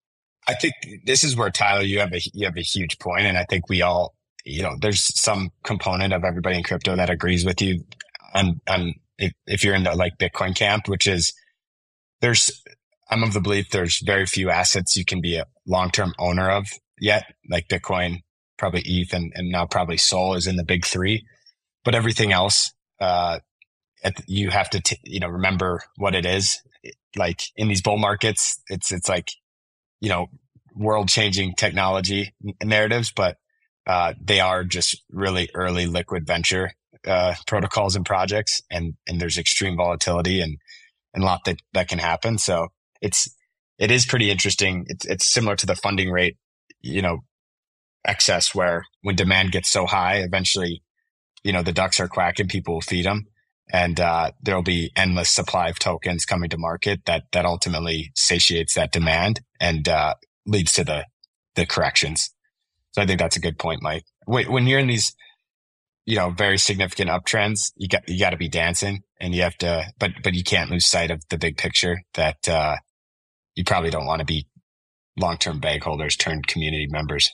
I think this is where, Tyler, you have a you have a huge point, and I think we all, you know, there's some component of everybody in crypto that agrees with you on on if, if you're in the like Bitcoin camp, which is there's I'm of the belief there's very few assets you can be a long-term owner of yet, like Bitcoin, probably E T H, and, and now probably Sol is in the big three, but everything else, uh, at, you have to, t- you know, remember what it is. Like in these bull markets, it's, it's like, you know, world changing technology narratives, but, uh, they are just really early liquid venture, uh, protocols and projects. And, and there's extreme volatility and, and a lot that, that can happen. So it's, it is pretty interesting. It's, it's similar to the funding rate, you know, excess, where when demand gets so high, eventually, you know, the ducks are quacking, people will feed them. And, uh, there'll be endless supply of tokens coming to market that, that ultimately satiates that demand and, uh, leads to the, the corrections. So I think that's a good point, Mike. When you're in these, you know, very significant uptrends, you got, you got to be dancing, and you have to, but, but you can't lose sight of the big picture that, uh, you probably don't want to be long-term bag holders turned community members.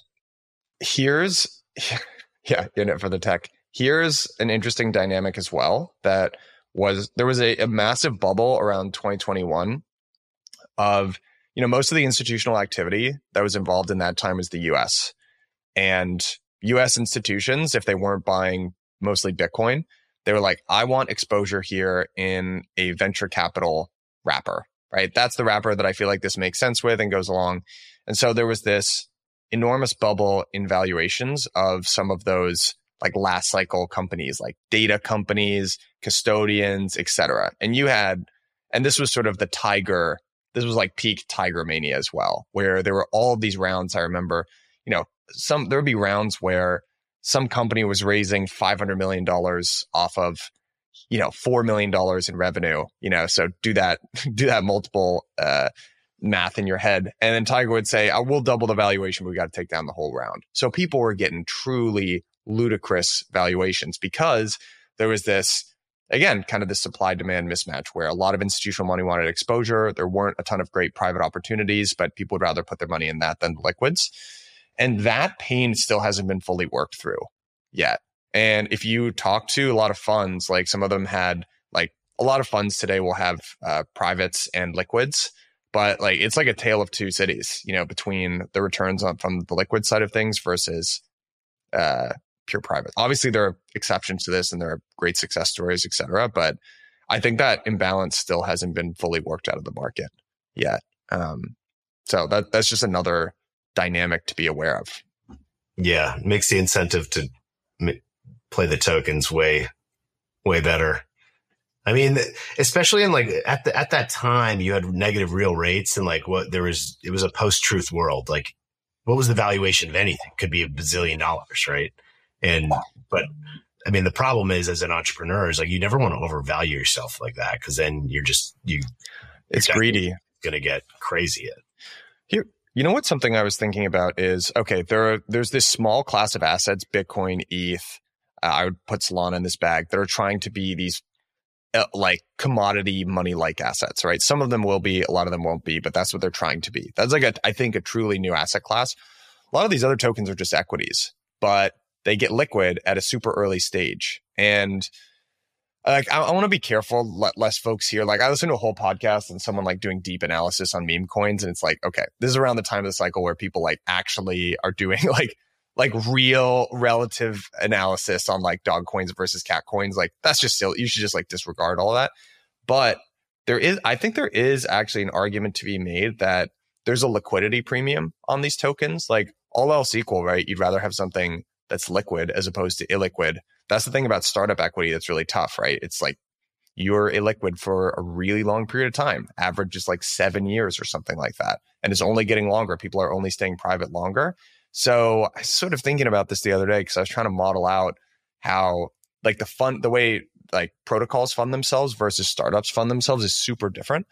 Here's, yeah, in it for the tech. Here's an interesting dynamic as well. That was, there was a, a massive bubble around twenty twenty-one of, you know, most of the institutional activity that was involved in that time was the U S. And U S institutions, if they weren't buying mostly Bitcoin, they were like, I want exposure here in a venture capital wrapper, right? That's the wrapper that I feel like this makes sense with and goes along. And so there was this enormous bubble in valuations of some of those like last cycle companies, like data companies, custodians, et cetera. And you had, and this was sort of the tiger, this was like peak tiger mania as well, where there were all of these rounds. I remember, you know, some, there would be rounds where some company was raising five hundred million dollars off of, you know, four million dollars in revenue, you know, so do that, do that multiple, uh, math in your head. And then Tiger would say, I will double the valuation, but we got to take down the whole round. So people were getting truly ludicrous valuations because there was this, again, kind of this supply demand mismatch where a lot of institutional money wanted exposure. There weren't a ton of great private opportunities, but people would rather put their money in that than liquids. And that pain still hasn't been fully worked through yet. And if you talk to a lot of funds, like some of them had, like a lot of funds today will have uh, privates and liquids. But like it's like a tale of two cities, you know, between the returns on from the liquid side of things versus uh, pure private. Obviously, there are exceptions to this, and there are great success stories, et cetera. But I think that imbalance still hasn't been fully worked out of the market yet. Um, so that that's just another dynamic to be aware of. Yeah, it makes the incentive to m- play the tokens way, way better. I mean, especially in like at the at that time, you had negative real rates, and like what there was, it was a post-truth world. Like, what was the valuation of anything? Could be a bazillion dollars, right? And but I mean, the problem is, as an entrepreneur, is like you never want to overvalue yourself like that, because then you're just you. It's greedy. Going to get crazy. Here, you know what? Something I was thinking about is okay. There are there's this small class of assets, Bitcoin, E T H. Uh, I would put Solana in this bag that are trying to be these uh, like commodity money-like assets, right? Some of them will be, a lot of them won't be, but that's what they're trying to be. That's like a, I think, a truly new asset class. A lot of these other tokens are just equities, but they get liquid at a super early stage. And like, I, I want to be careful, let less folks here. Like, I listened to a whole podcast and someone like doing deep analysis on meme coins. And it's like, okay, this is around the time of the cycle where people like actually are doing like, like real relative analysis on like dog coins versus cat coins. Like, that's just still, you should just like disregard all of that. But there is, I think there is actually an argument to be made that there's a liquidity premium on these tokens. Like, all else equal, right? You'd rather have something that's liquid as opposed to illiquid. That's the thing about startup equity that's really tough, right? It's like you're illiquid for a really long period of time, average just like seven years or something like that. And it's only getting longer. People are only staying private longer. So I was sort of thinking about this the other day because I was trying to model out how like the fund, the way like protocols fund themselves versus startups fund themselves is super different.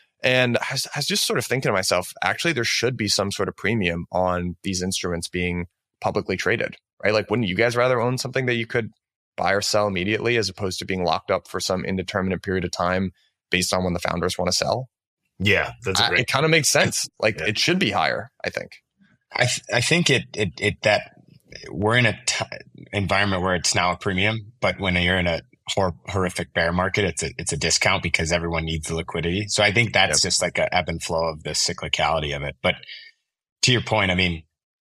And I was, I was just sort of thinking to myself, actually, there should be some sort of premium on these instruments being publicly traded, right? Like, wouldn't you guys rather own something that you could buy or sell immediately as opposed to being locked up for some indeterminate period of time based on when the founders want to sell? Yeah, that's a great. I, it kind of makes sense. Like, yeah. It should be higher, I think. I th- I think it, it, it, that we're in a t- environment where it's now a premium, but when you're in a hor- horrific bear market, it's a, it's a discount because everyone needs the liquidity. So I think that's yep. just like a ebb and flow of the cyclicality of it. But to your point, I mean,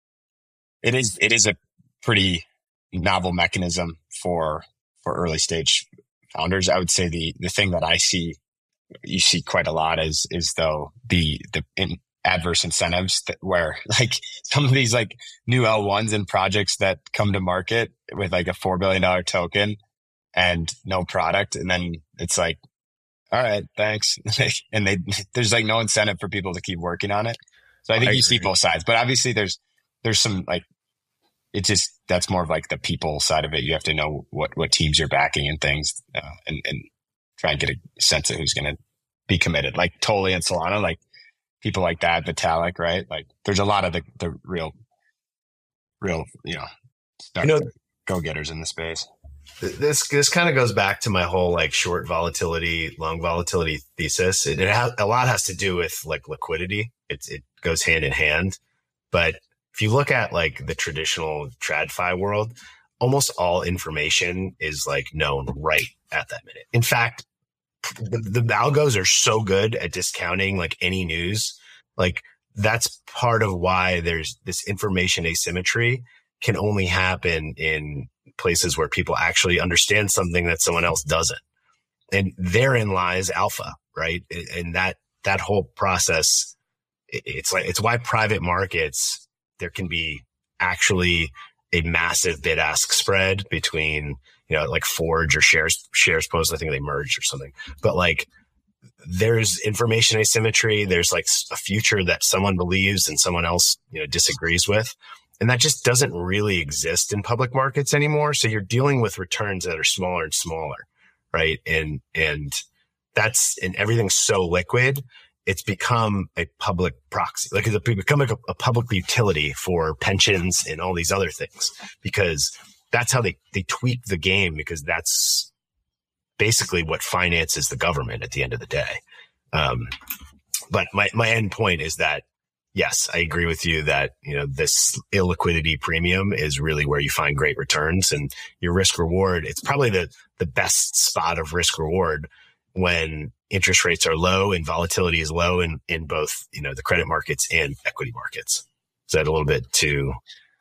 it is, it is a pretty novel mechanism for, for early stage founders. I would say the, the thing that I see, you see quite a lot is, is though the, the, in, adverse incentives that where like some of these like new L ones and projects that come to market with like a four billion dollars token and no product. And then it's like, all right, thanks. And they, there's like no incentive for people to keep working on it. So I think I you see both sides, but obviously there's, there's some like, it just, that's more of like the people side of it. You have to know what, what teams you're backing and things uh, and, and try and get a sense of who's going to be committed. Like Tolly and Solana, like, people like that, Vitalik, right? Like, there's a lot of the, the real, real, you know, you know, go-getters in the space. This this kind of goes back to my whole like short volatility, long volatility thesis. It, it has a lot has to do with like liquidity. It it goes hand in hand. But if you look at like the traditional TradFi world, almost all information is like known right at that minute. In fact, The, the algos are so good at discounting like any news. Like that's part of why there's this information asymmetry can only happen in places where people actually understand something that someone else doesn't. And therein lies alpha, right? And that, that whole process, it's like, it's why private markets, there can be actually a massive bid ask spread between, you know, like Forge or shares, shares post. I think they merged or something, but like there's information asymmetry. There's like a future that someone believes and someone else, you know, disagrees with. And that just doesn't really exist in public markets anymore. So you're dealing with returns that are smaller and smaller. Right. And, and that's, and everything's so liquid. It's become a public proxy. Like it's become like a, a public utility for pensions and all these other things, because that's how they, they tweak the game, because that's basically what finances the government at the end of the day. Um, but my, my end point is that, yes, I agree with you that, you know, this illiquidity premium is really where you find great returns, and your risk reward. It's probably the, the best spot of risk reward when interest rates are low and volatility is low in, in both, you know, the credit markets and equity markets. Is that a little bit too,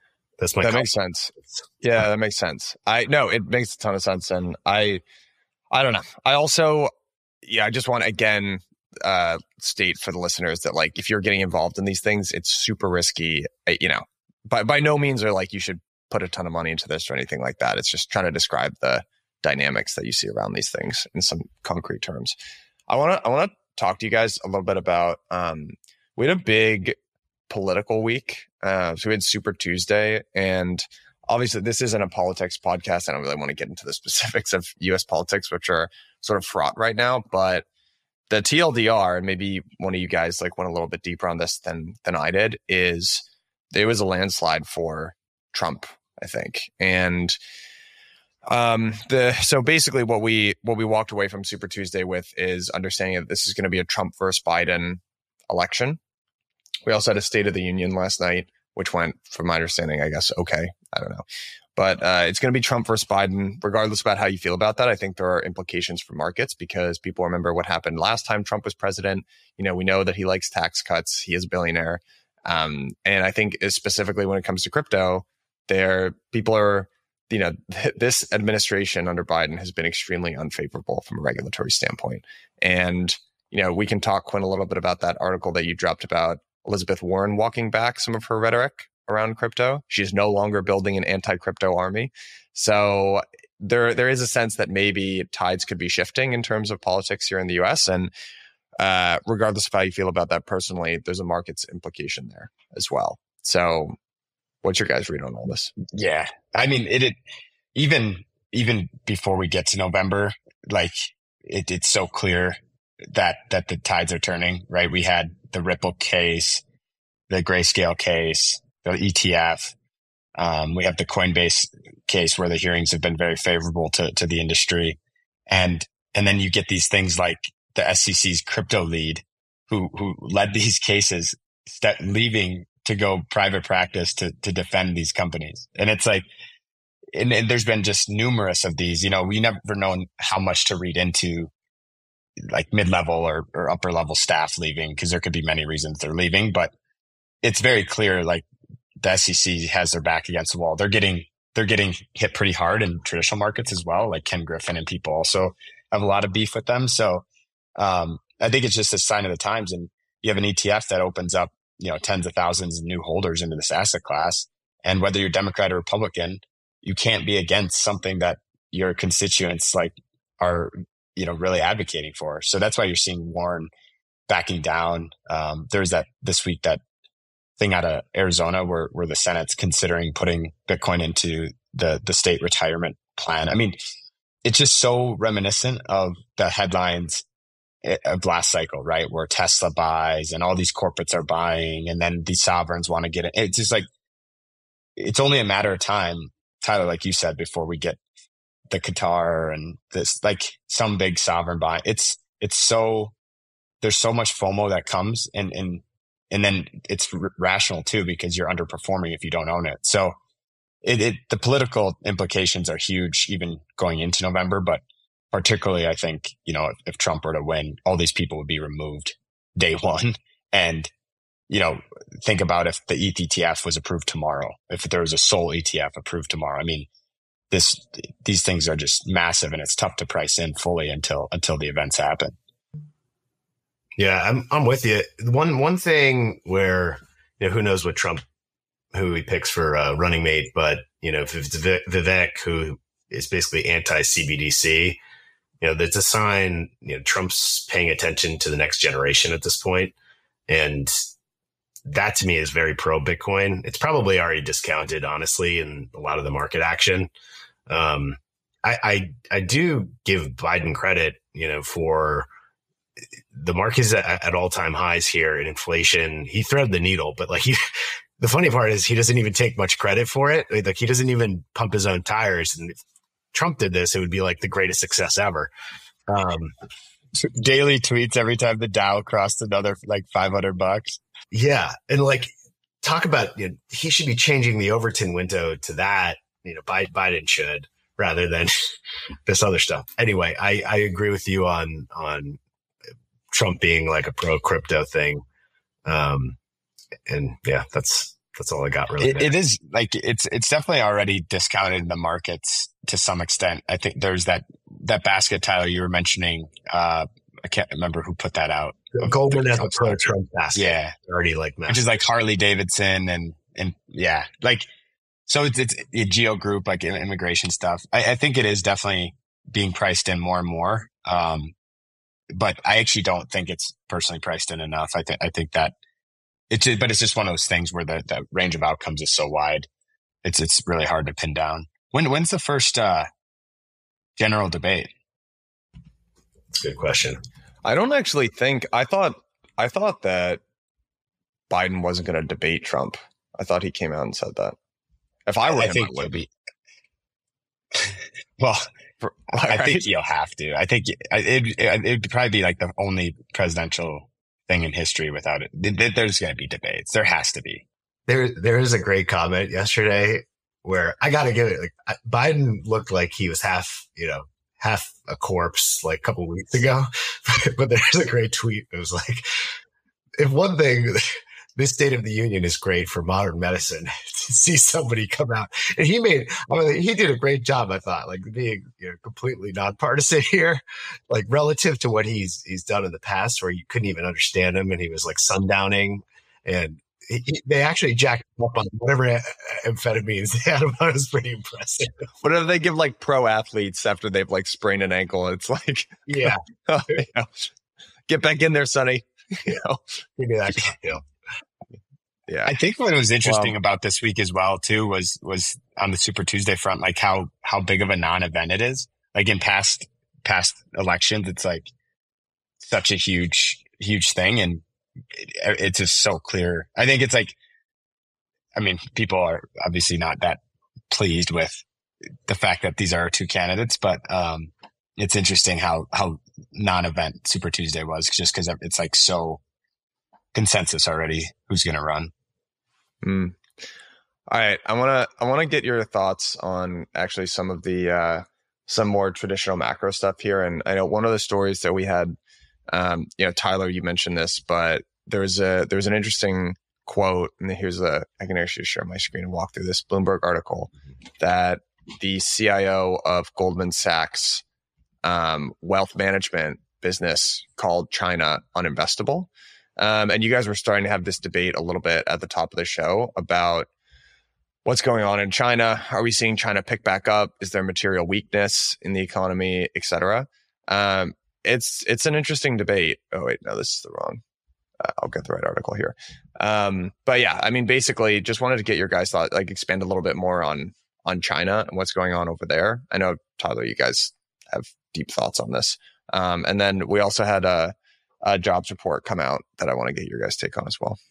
That's my that comment. makes sense. Yeah, that makes sense. I no, it makes a ton of sense, and I, I don't know. I also, yeah, I just want to again uh, state for the listeners that like if you're getting involved in these things, it's super risky. You know, by by no means are like you should put a ton of money into this or anything like that. It's just trying to describe the dynamics that you see around these things in some concrete terms. I want to I want to talk to you guys a little bit about. Um, we had a big political week. Uh, so we had Super Tuesday, and obviously this isn't a politics podcast. I don't really want to get into the specifics of U S politics, which are sort of fraught right now. But the T L D R, and maybe one of you guys like went a little bit deeper on this than than I did, is there was a landslide for Trump, I think, and um, the so basically what we what we walked away from Super Tuesday with is understanding that this is going to be a Trump versus Biden election. We also had a State of the Union last night, which went, from my understanding, I guess, okay. I don't know. But uh, it's going to be Trump versus Biden, regardless about how you feel about that. I think there are implications for markets because people remember what happened last time Trump was president. You know, we know that he likes tax cuts. He is a billionaire. Um, and I think specifically when it comes to crypto, there people are, you know, th- this administration under Biden has been extremely unfavorable from a regulatory standpoint. And, you know, we can talk, Quinn, a little bit about that article that you dropped about Elizabeth Warren walking back some of her rhetoric around crypto. She is no longer building an anti-crypto army. So there, there is a sense that maybe tides could be shifting in terms of politics here in the U S. And uh, regardless of how you feel about that personally, there's a market's implication there as well. So what's your guys' read on all this? Yeah. I mean, it, it even, even before we get to November, like it, it's so clear that, that the tides are turning, right? We had the Ripple case, the Grayscale case, the E T F. Um, we have the Coinbase case where the hearings have been very favorable to, to the industry. And, and then you get these things like the S E C's crypto lead who, who led these cases, st- leaving to go private practice to, to defend these companies. And it's like, and, and there's been just numerous of these, you know, we never known how much to read into like mid-level or, or upper level staff leaving, because there could be many reasons they're leaving, but it's very clear like the S E C has their back against the wall. They're getting, they're getting hit pretty hard in traditional markets as well. Like Ken Griffin and people also have a lot of beef with them. So um, I think it's just a sign of the times. And you have an E T F that opens up, you know, tens of thousands of new holders into this asset class. And whether you're Democrat or Republican, you can't be against something that your constituents like are, you know, really advocating for. So that's why you're seeing Warren backing down. Um, there's that this week, that thing out of Arizona where, where the Senate's considering putting Bitcoin into the, the state retirement plan. I mean, it's just so reminiscent of the headlines of last cycle, right? Where Tesla buys and all these corporates are buying, and then these sovereigns want to get it. It's just like, it's only a matter of time, Tyler, like you said, before we get the Qatar and this, like some big sovereign buy. It's, it's so, there's so much FOMO that comes, and, and, and then it's r- rational too, because you're underperforming if you don't own it. So it, it, the political implications are huge, even going into November, but particularly, I think, you know, if, if Trump were to win, all these people would be removed day one. And, you know, think about if the E T F was approved tomorrow, if there was a sole E T F approved tomorrow. I mean, this, these things are just massive, and it's tough to price in fully until, until the events happen. Yeah, I'm, I'm with you. One, one thing where, you know, who knows what Trump, who he picks for uh, running mate, but, you know, if it's Vivek, who is basically anti-C B D C, you know, that's a sign, you know, Trump's paying attention to the next generation at this point. And that to me is very pro Bitcoin. It's probably already discounted, honestly, in a lot of the market action. Um, I, I, I do give Biden credit, you know, for the market is at, at all time highs here in inflation. He threaded the needle, but like he, the funny part is he doesn't even take much credit for it. Like he doesn't even pump his own tires. And if Trump did this, it would be like the greatest success ever. Um, Daily tweets every time the Dow crossed another like five hundred bucks. Yeah. And like, talk about, you know, he should be changing the Overton window to that, you know, Biden should, rather than this other stuff. Anyway, I, I agree with you on, on Trump being like a pro crypto thing. Um, and yeah, that's, That's all I got really. It, it is like, it's, it's definitely already discounted in the markets to some extent. I think there's that, that basket, Tyler, you were mentioning. Uh, I can't remember who put that out. Goldman has a pro Trump basket. Yeah. Already like, massive. Which is like Harley Davidson and, and yeah, like, so it's, it's a Geo Group, like immigration stuff. I, I think it is definitely being priced in more and more. Um, but I actually don't think it's personally priced in enough. I think, I think that it's, but it's just one of those things where the, the range of outcomes is so wide. It's, it's really hard to pin down. When, when's the first, uh, general debate? That's a good question. I don't actually think, I thought, I thought that Biden wasn't going to debate Trump. I thought he came out and said that. If I were I him, think I would be. Well, For, I right? think you'll have to. I think it, it, it'd probably be like the only presidential thing in history without it. There's going to be debates. There has to be. There, there is a great comment yesterday where I got to give it. Like Biden looked like he was half, you know, half a corpse like a couple of weeks ago. But there's a great tweet. It was like, if one thing, this State of the Union is great for modern medicine to see somebody come out. And he made, I mean, he did a great job, I thought, like being, you know, completely nonpartisan here, like relative to what he's, he's done in the past where you couldn't even understand him. And he was like sundowning and he, he, they actually jacked him up on whatever amphetamines they had him on. It was pretty impressive. What do they give like pro athletes after they've like sprained an ankle? It's like, Yeah. oh, you know, get back in there, Sonny. You know? Give me that cocktail. Yeah. I think what was interesting Well, about this week as well too was was on the Super Tuesday front, like how how big of a non-event it is. Like in past past elections, it's like such a huge huge thing, and it, it's just so clear. I think it's like, I mean, people are obviously not that pleased with the fact that these are our two candidates, but um, it's interesting how how non-event Super Tuesday was, just because it's like so consensus already who's going to run. Mm. All right, I want to I want to get your thoughts on actually some of the uh, some more traditional macro stuff here. And I know one of the stories that we had, um, you know, Tyler, you mentioned this, but there's a there's an interesting quote, and here's a I can actually share my screen and walk through this Bloomberg article that the C I O of Goldman Sachs um, wealth management business called China uninvestable. Um, and you guys were starting to have this debate a little bit at the top of the show about what's going on in China. Are we seeing China pick back up? Is there material weakness in the economy, et cetera? Um, it's it's an interesting debate. Oh, wait, no, this is the wrong. Uh, I'll get the right article here. Um, but yeah, I mean, basically, just wanted to get your guys' thought, like expand a little bit more on on China and what's going on over there. I know, Tyler, you guys have deep thoughts on this. Um, and then we also had a a jobs report come out that I want to get your guys' take on as well.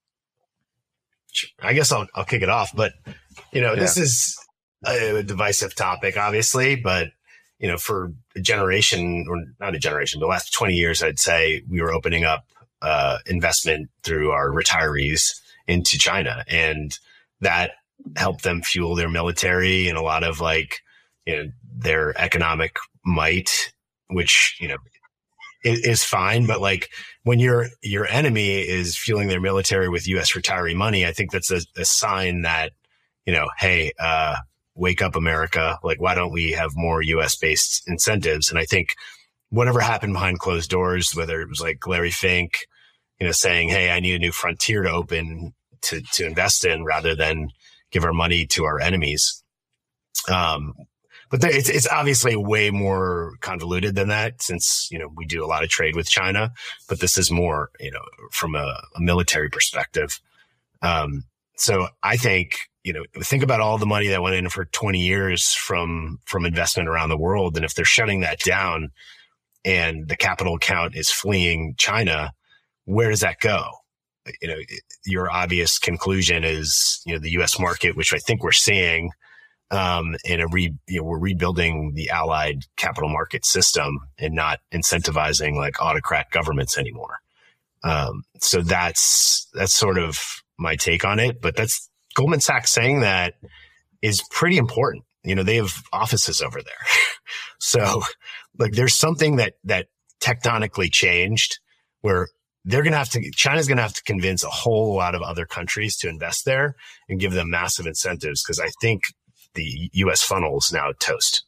I guess I'll I'll kick it off, but you know, Yeah. this is a divisive topic, obviously, but you know, for a generation or not a generation, but the last twenty years, I'd say we were opening up uh, investment through our retirees into China, and that helped them fuel their military and a lot of like, you know, their economic might, which, you know, is fine, but like when your your enemy is fueling their military with U S retiree money, I think that's a, a sign that, you know, hey, uh, wake up, America! Like, why don't we have more U S based incentives? And I think whatever happened behind closed doors, whether it was like Larry Fink, you know, saying, hey, I need a new frontier to open to to invest in rather than give our money to our enemies. Um, But there, it's, it's obviously way more convoluted than that, since, you know, we do a lot of trade with China, but this is more, you know, from a, a military perspective. Um, so I think, you know, think about all the money that went in for twenty years from, from investment around the world. And if they're shutting that down and the capital account is fleeing China, where does that go? You know, your obvious conclusion is, you know, the U S market, which I think we're seeing. Um, and a re, you know, we're rebuilding the allied capital market system and not incentivizing like autocrat governments anymore. Um, so that's, that's sort of my take on it, but that's Goldman Sachs saying that is pretty important. You know, they have offices over there. So like there's something that, that tectonically changed where they're going to have to, China's going to have to convince a whole lot of other countries to invest there and give them massive incentives. Cause I think the U S funnel is now toast.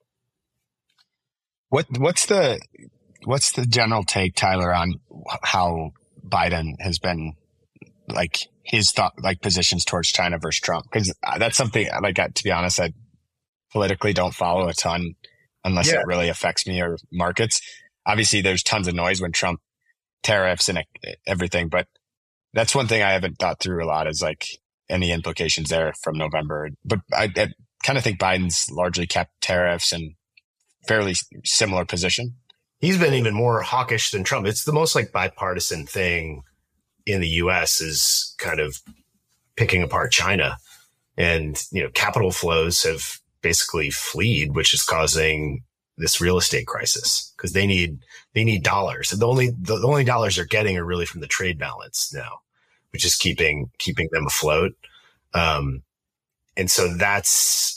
What, what's the, what's the general take, Tyler, on how Biden has been, like his thought, like positions towards China versus Trump? Cause that's something like, to be honest, I politically don't follow a ton unless yeah. it really affects me or markets. Obviously there's tons of noise when Trump tariffs and everything, but that's one thing I haven't thought through a lot is like any implications there from November. But I, I kind of think Biden's largely kept tariffs and fairly similar position. He's been even more hawkish than Trump. It's the most like bipartisan thing in the U S is kind of picking apart China, and, you know, capital flows have basically fleed, which is causing this real estate crisis because they need, they need dollars. And the only, the, the only dollars they're getting are really from the trade balance now, which is keeping, keeping them afloat. Um, and so that's,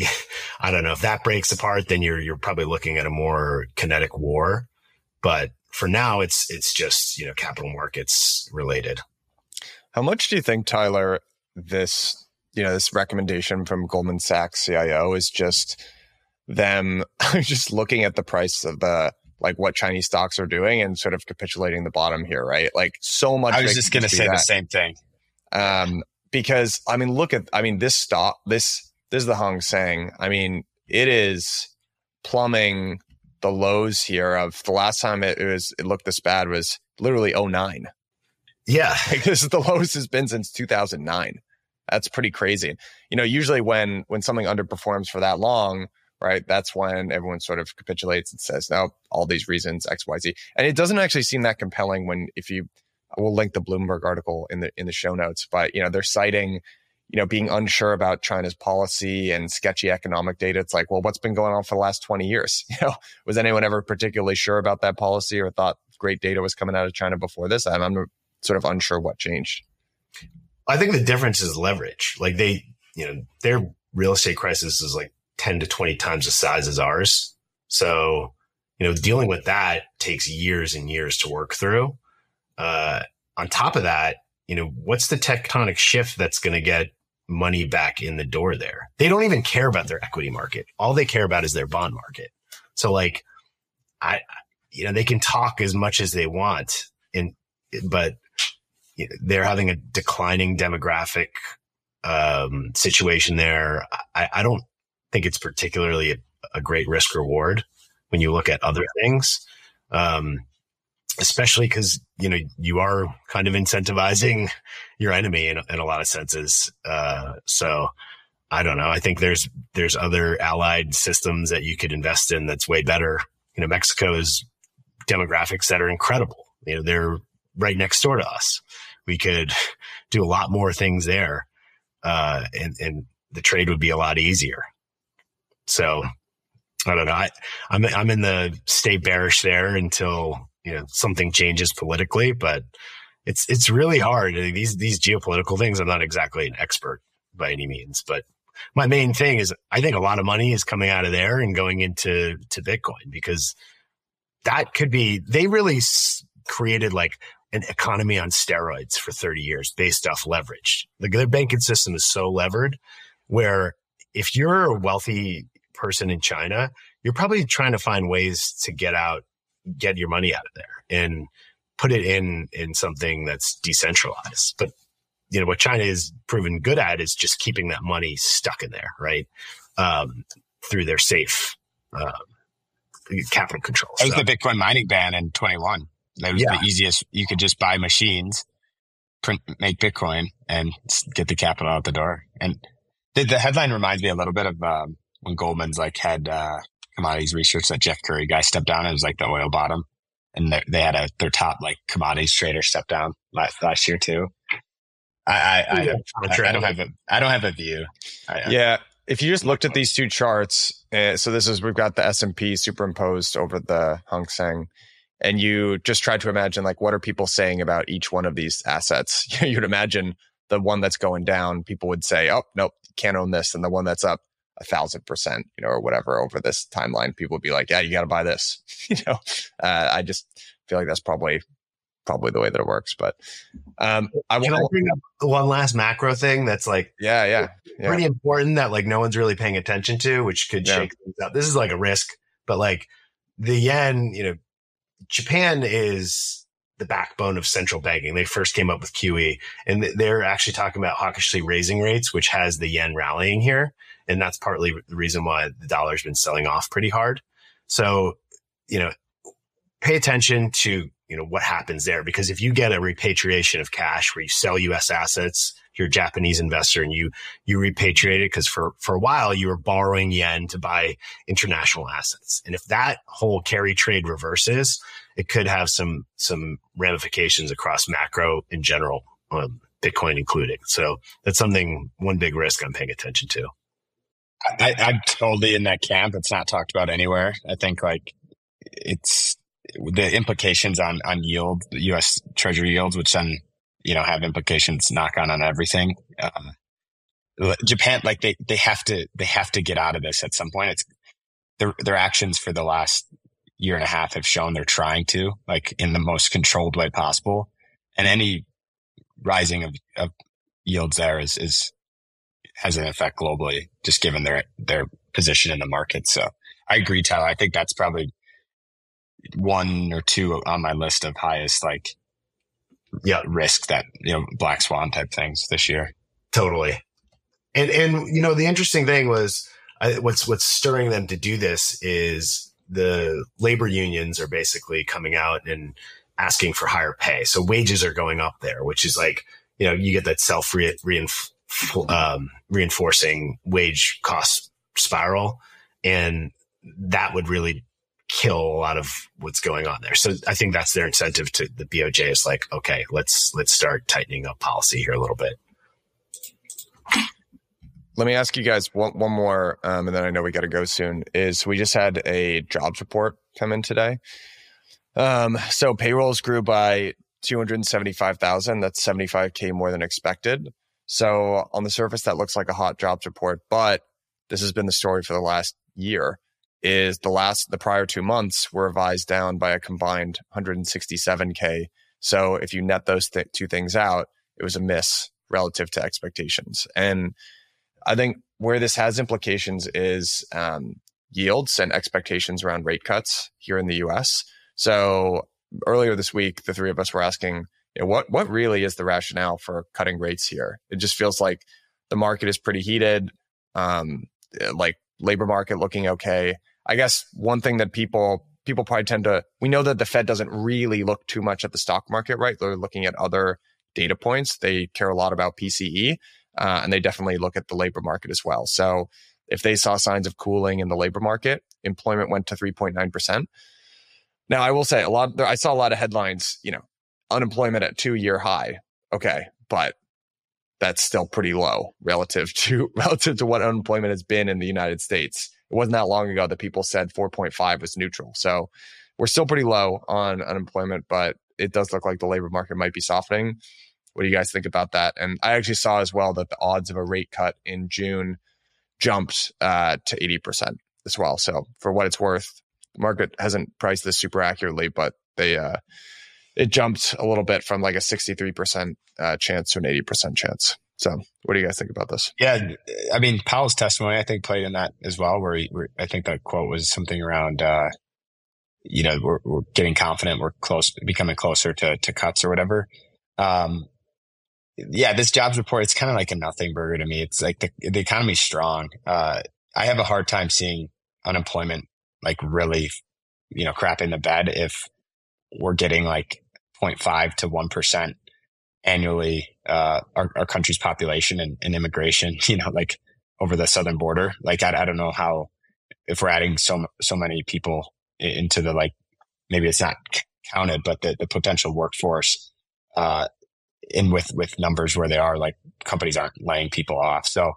I don't know if that breaks apart, then you're, you're probably looking at a more kinetic war, but for now it's, it's just, you know, capital markets related. How much do you think, Tyler, this, you know, this recommendation from Goldman Sachs C I O is just them just looking at the price of the, like what Chinese stocks are doing and sort of capitulating the bottom here, right? Like so much. I was just going to say that. the same thing. Um, because I mean, look at, I mean, this stock, this, this is the Hang Seng. I mean, it is plumbing the lows here of the last time it, it was, it looked this bad was literally oh nine. Yeah. Like this is the lowest it's been since two thousand nine. That's pretty crazy. You know, usually when, when something underperforms for that long, right, that's when everyone sort of capitulates and says, no, all these reasons, X, Y, Z. And it doesn't actually seem that compelling when, if you, we'll link the Bloomberg article in the, in the show notes, but, you know, they're citing, you know, being unsure about China's policy and sketchy economic data. It's like, well, what's been going on for the last twenty years? You know, was anyone ever particularly sure about that policy or thought great data was coming out of China before this? I'm, I'm sort of unsure what changed. I think the difference is leverage. Like they, you know, their real estate crisis is like ten to twenty times the size as ours. So, you know, dealing with that takes years and years to work through. Uh, on top of that, you know, what's the tectonic shift that's going to get money back in the door there? They don't even care about their equity market. All they care about is their bond market. So like, I, you know, they can talk as much as they want, and, but you know, they're having a declining demographic, um, situation there. I, I don't think it's particularly a, a great risk reward when you look at other things. Um, especially because, you know, you are kind of incentivizing your enemy in, in a lot of senses. Uh, so I don't know. I think there's, there's other allied systems that you could invest in that's way better. You know, Mexico's demographics that are incredible. You know, they're right next door to us. We could do a lot more things there. Uh, and, and the trade would be a lot easier. So I don't know. I, I'm, I'm in the stay bearish there until, you know, something changes politically, but it's, it's really hard. These, these geopolitical things, I'm not exactly an expert by any means, but my main thing is I think a lot of money is coming out of there and going into, to Bitcoin, because that could be, they really s- created like an economy on steroids for thirty years based off leverage. Like their banking system is so levered where if you're a wealthy person in China, you're probably trying to find ways to get out, get your money out of there and put it in, in something that's decentralized. But, you know, what China is proven good at is just keeping that money stuck in there, right? Um, through their safe, um, capital controls. That was so. The Bitcoin mining ban in twenty-one. That was yeah. the easiest. You could just buy machines, print, make Bitcoin and get the capital out the door. And the, the headline reminds me a little bit of, um, when Goldman's like had, uh, commodities research, that Jeff Curry guy stepped down. It was like the oil bottom, and they, they had a their top like commodities trader step down last, last year too. I I, I, yeah, I, I don't have a I don't have a view. I, yeah, if you just looked at these two charts, uh, so this is we've got the S and P superimposed over the Hang Seng, and you just tried to imagine like what are people saying about each one of these assets. You'd imagine the one that's going down, people would say, "Oh nope, can't own this," and the one that's up a thousand percent, you know, or whatever over this timeline, people would be like, yeah, you got to buy this. You know, uh, I just feel like that's probably probably the way that it works. But um, I Can I bring up one last macro thing that's like, yeah, yeah, yeah. pretty important that like no one's really paying attention to, which could Yeah. shake things up. This is like a risk, but like the yen, you know, Japan is the backbone of central banking. They first came up with Q E, and they're actually talking about hawkishly raising rates, which has the yen rallying here. And that's partly the reason why the dollar's been selling off pretty hard. So, you know, pay attention to, you know, what happens there, because if you get a repatriation of cash where you sell U S assets, you're a Japanese investor and you, you repatriate it, because for, for a while you were borrowing yen to buy international assets. And if that whole carry trade reverses, it could have some, some ramifications across macro in general, um, Bitcoin included. So that's something, one big risk I'm paying attention to. I, I'm totally in that camp. It's not talked about anywhere. I think like it's the implications on, on yield, U S Treasury yields, which then, you know, have implications knock on on everything. Uh, Japan, like they, they have to, they have to get out of this at some point. It's their, their actions for the last year and a half have shown they're trying to, like, in the most controlled way possible. And any rising of, of yields there is, is, has an effect globally, just given their, their position in the market. So I agree, Tyler. I think that's probably one or two on my list of highest, like, yeah, risk that, you know, black swan type things this year. Totally. And, and, you know, the interesting thing was uh, what's, what's stirring them to do this is the labor unions are basically coming out and asking for higher pay. So wages are going up there, which is like, you know, you get that self re- reinf- um, reinforcing wage cost spiral. And that would really kill a lot of what's going on there. So I think that's their incentive to the B O J is like, okay, let's, let's start tightening up policy here a little bit. Let me ask you guys one, one more, um, and then I know we got to go soon, is we just had a jobs report come in today. Um, so payrolls grew by two hundred seventy-five thousand. That's seventy-five K more than expected. So on the surface, that looks like a hot jobs report, but this has been the story for the last year. Is the last, the prior two months were revised down by a combined one hundred sixty-seven K. So if you net those th- two things out, it was a miss relative to expectations. And I think where this has implications is um, yields and expectations around rate cuts here in the U S. So earlier this week, the three of us were asking, you know, what, what really is the rationale for cutting rates here? It just feels like the market is pretty heated, um, like labor market looking okay. I guess one thing that people people probably tend to, we know that the Fed doesn't really look too much at the stock market, right? They're looking at other data points. They care a lot about P C E, uh, and they definitely look at the labor market as well. So if they saw signs of cooling in the labor market, employment went to three point nine percent. Now, I will say a lot, I saw a lot of headlines, you know, unemployment at two-year high. Okay, but that's still pretty low relative to relative to what unemployment has been in the United States. It wasn't that long ago that people said four point five was neutral. So we're still pretty low on unemployment, but it does look like the labor market might be softening. What do you guys think about that? And I actually saw as well that the odds of a rate cut in June jumped uh, to eighty percent as well. So for what it's worth, the market hasn't priced this super accurately, but they uh, it jumped a little bit from like a sixty-three percent uh, chance to an eighty percent chance. So what do you guys think about this? Yeah, I mean, Powell's testimony, I think, played in that as well, where, he, where I think that quote was something around, uh, you know, we're, we're getting confident, we're close, becoming closer to, to cuts or whatever. Um, yeah, this jobs report, it's kind of like a nothing burger to me. It's like the, the economy's strong. Uh, I have a hard time seeing unemployment like really, you know, crap in the bed if we're getting like zero point five to one percent annually, uh, our, our country's population and, and immigration, you know, like over the southern border. Like, I, I don't know how, if we're adding so, so many people into the, like, maybe it's not counted, but the, the potential workforce, uh, in with, with numbers where they are, like, companies aren't laying people off. So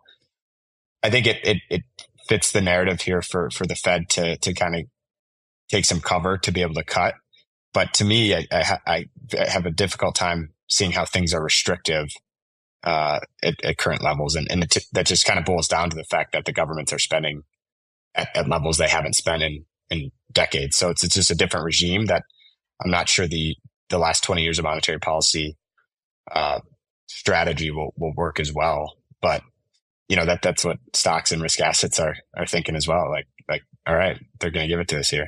I think it, it, it fits the narrative here for, for the Fed to, to kind of take some cover to be able to cut. But to me, I, I, I have a difficult time seeing how things are restrictive uh, at, at current levels. And, and it, that just kind of boils down to the fact that the governments are spending at, at levels they haven't spent in, in decades. So it's, it's just a different regime that I'm not sure the the last twenty years of monetary policy uh, strategy will, will work as well. But, you know, that that's what stocks and risk assets are, are thinking as well. Like, like, all right, they're going to give it to us here.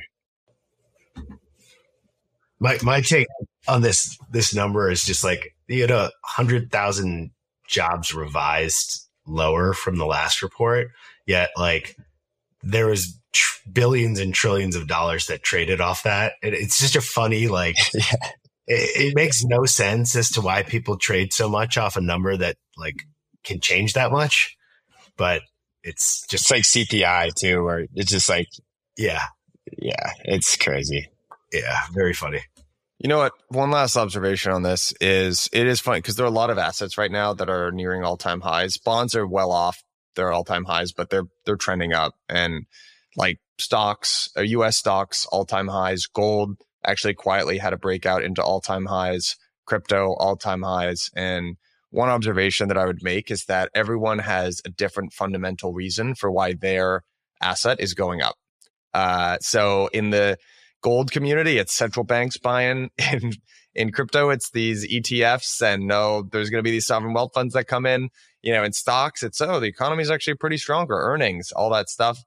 My, my take on this, this number is just like, you had a hundred thousand jobs revised lower from the last report, yet like there was tr- billions and trillions of dollars that traded off that. It, it's just a funny, like, yeah. it, it makes no sense as to why people trade so much off a number that like can change that much. But it's just it's like C P I too, where it's just like, yeah, yeah, it's crazy. Yeah, very funny. You know what? One last observation on this is it is funny because there are a lot of assets right now that are nearing all-time highs. Bonds are well off their all-time highs, but they're they're trending up. And like stocks, uh, U S stocks, all-time highs. Gold actually quietly had a breakout into all-time highs. Crypto, all-time highs. And one observation that I would make is that everyone has a different fundamental reason for why their asset is going up. Uh, so in the gold community, it's central banks buying. In in crypto, it's these E T Fs, and no, there's going to be these sovereign wealth funds that come in. You know, in stocks, it's oh, the economy is actually pretty stronger, earnings, all that stuff.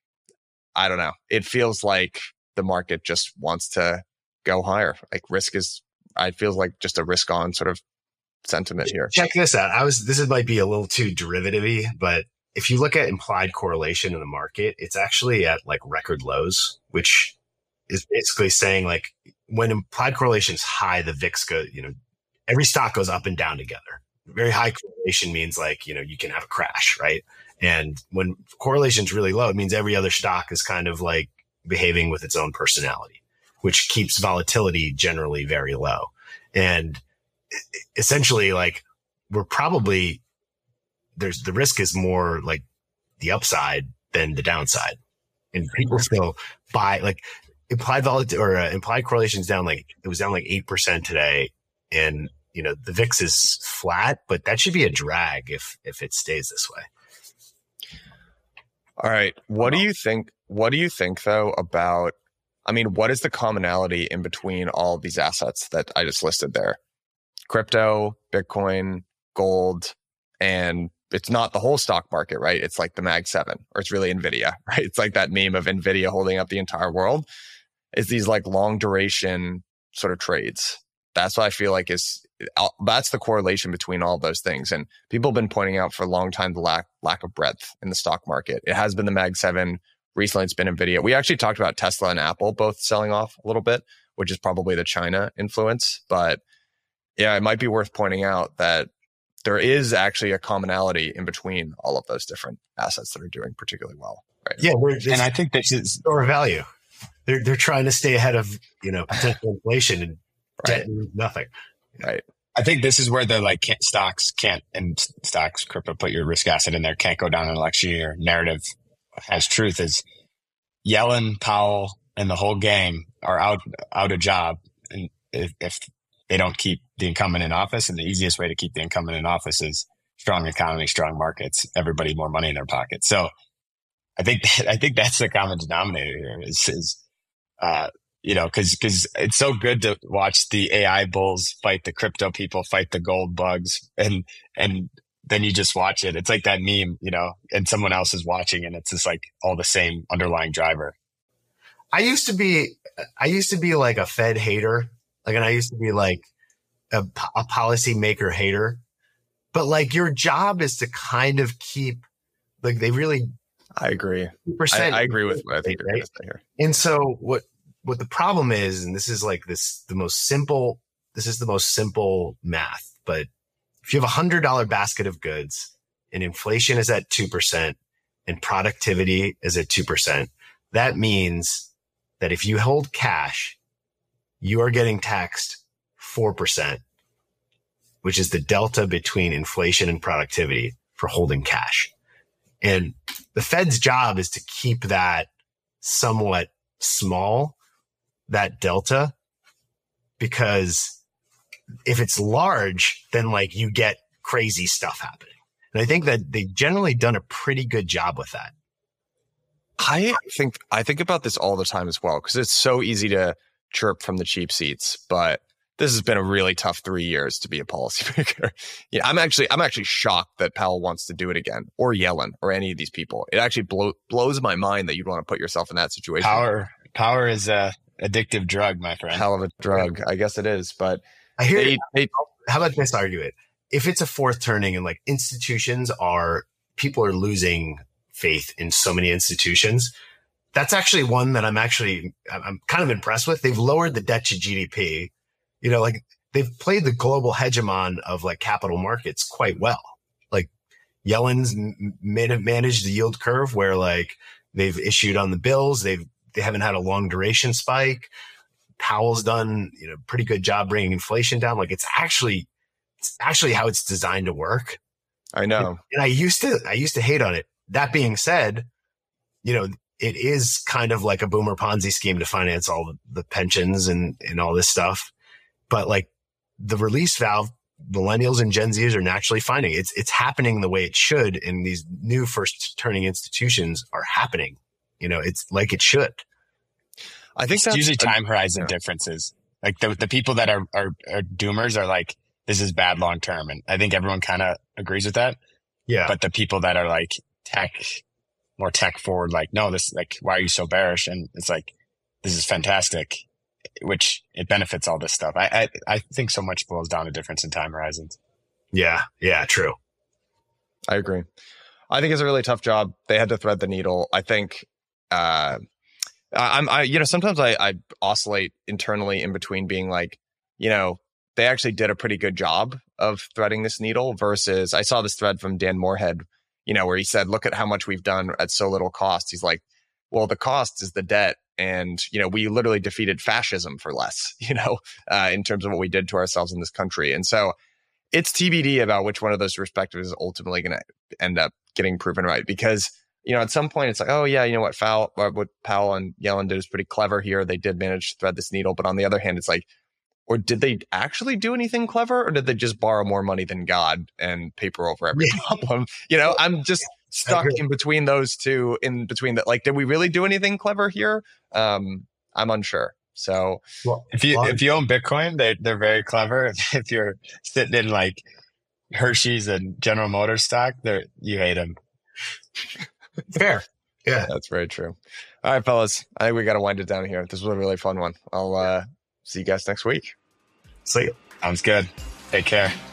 I don't know. It feels like the market just wants to go higher. Like risk is, it feels like just a risk on sort of sentiment here. Check this out. I was this is, might be a little too derivative-y, but if you look at implied correlation in the market, it's actually at like record lows, which is basically saying like when implied correlation is high, the V I X go, you know, every stock goes up and down together. Very high correlation means like, you know, you can have a crash, right? And when correlation is really low, it means every other stock is kind of like behaving with its own personality, which keeps volatility generally very low. And essentially like we're probably, there's the risk is more like the upside than the downside. And people still buy like, implied volatility or uh, implied correlation is down like it was down like eight percent today, and you know the V I X is flat, but that should be a drag if if it stays this way. All right, what do you think? What do you think though about? I mean, what is the commonality in between all of these assets that I just listed there? Crypto, Bitcoin, gold, and it's not the whole stock market, right? It's like the Mag seven, or it's really Nvidia, right? It's like that meme of Nvidia holding up the entire world. Is these like long duration sort of trades. That's what I feel like is, that's the correlation between all those things. And people have been pointing out for a long time the lack lack of breadth in the stock market. It has been the Mag seven. Recently, it's been Nvidia. We actually talked about Tesla and Apple both selling off a little bit, which is probably the China influence. But yeah, it might be worth pointing out that there is actually a commonality in between all of those different assets that are doing particularly well. Right? Yeah, and I think this is store value. They're they're trying to stay ahead of you know potential inflation and right. nothing. Right. I think this is where the like can't, stocks can't and stocks crypto put your risk asset in there can't go down an election year narrative has truth is Yellen, Powell, and the whole gang are out out of job, and if, if they don't keep the incumbent in office, and the easiest way to keep the incumbent in office is strong economy, strong markets, everybody more money in their pocket. So I think that, I think that's the common denominator here is, is uh, you know, cause, cause it's so good to watch the A I bulls fight the crypto people, fight the gold bugs. And, and then you just watch it. It's like that meme, you know, and someone else is watching and it's just like all the same underlying driver. I used to be, I used to be like a Fed hater. Like, and I used to be like a, a policymaker hater, but like your job is to kind of keep, like they really, I agree. I, I agree with what I think you're going to say here. And so what, what the problem is, and this is like this, the most simple, this is the most simple math, but if you have a hundred dollar basket of goods and inflation is at two percent and productivity is at two percent, that means that if you hold cash, you are getting taxed four percent, which is the delta between inflation and productivity for holding cash. And the Fed's job is to keep that somewhat small, that delta, because if it's large, then like you get crazy stuff happening. And I think that they've generally done a pretty good job with that. I think, I think about this all the time as well, because it's so easy to chirp from the cheap seats, but this has been a really tough three years to be a policymaker. Yeah, I'm actually I'm actually shocked that Powell wants to do it again, or Yellen, or any of these people. It actually blow, blows my mind that you'd want to put yourself in that situation. Power, power is a addictive drug, my friend. Hell of a drug, I guess it is. But I hear. they, they, how about this argument? If it's a fourth turning and like institutions are, people are losing faith in so many institutions. That's actually one that I'm actually, I'm kind of impressed with. They've lowered the debt to G D P. You know, like they've played the global hegemon of like capital markets quite well. Like Yellen's man- managed the yield curve where like they've issued on the bills. They've, they haven't had a long duration spike. Powell's done, you know, pretty good job bringing inflation down. Like it's actually, it's actually how it's designed to work. I know. And, and I used to, I used to hate on it. That being said, you know, it is kind of like a boomer Ponzi scheme to finance all the, the pensions and, and all this stuff. But like the release valve, millennials and Gen Zers are naturally finding it's, it's happening the way it should. And these new first turning institutions are happening, you know, it's like it should. I think it's that's usually time horizon yeah. differences. Like the, the people that are, are, are doomers are like, this is bad long term. And I think everyone kind of agrees with that. Yeah. But the people that are like tech, more tech forward, like, no, this, like, why are you so bearish? And it's like, this is fantastic, which it benefits all this stuff. I, I, I think so much boils down to difference in time horizons. Yeah. Yeah. True. I agree. I think it's a really tough job. They had to thread the needle. I think, uh, I'm, I, you know, sometimes I, I oscillate internally in between being like, you know, they actually did a pretty good job of threading this needle versus I saw this thread from Dan Moorhead, you know, where he said, look at how much we've done at so little cost. He's like, well, the cost is the debt. And, you know, we literally defeated fascism for less, you know, uh, in terms of what we did to ourselves in this country. And so it's T B D about which one of those perspectives is ultimately going to end up getting proven right. Because, you know, at some point it's like, oh, yeah, you know what, Powell, what Powell and Yellen did is pretty clever here. They did manage to thread this needle. But on the other hand, it's like, or did they actually do anything clever, or did they just borrow more money than God and paper over every yeah. problem? You know, I'm just stuck in between those two, in between that. Like, did we really do anything clever here? Um, I'm unsure. So well, if you if you own Bitcoin, they they're very clever. If you're sitting in like Hershey's and General Motors stock, they you hate them. Fair. Yeah, that's very true. All right, fellas, I think we got to wind it down here. This was a really fun one. I'll uh, see you guys next week. See you. Sounds good. Take care.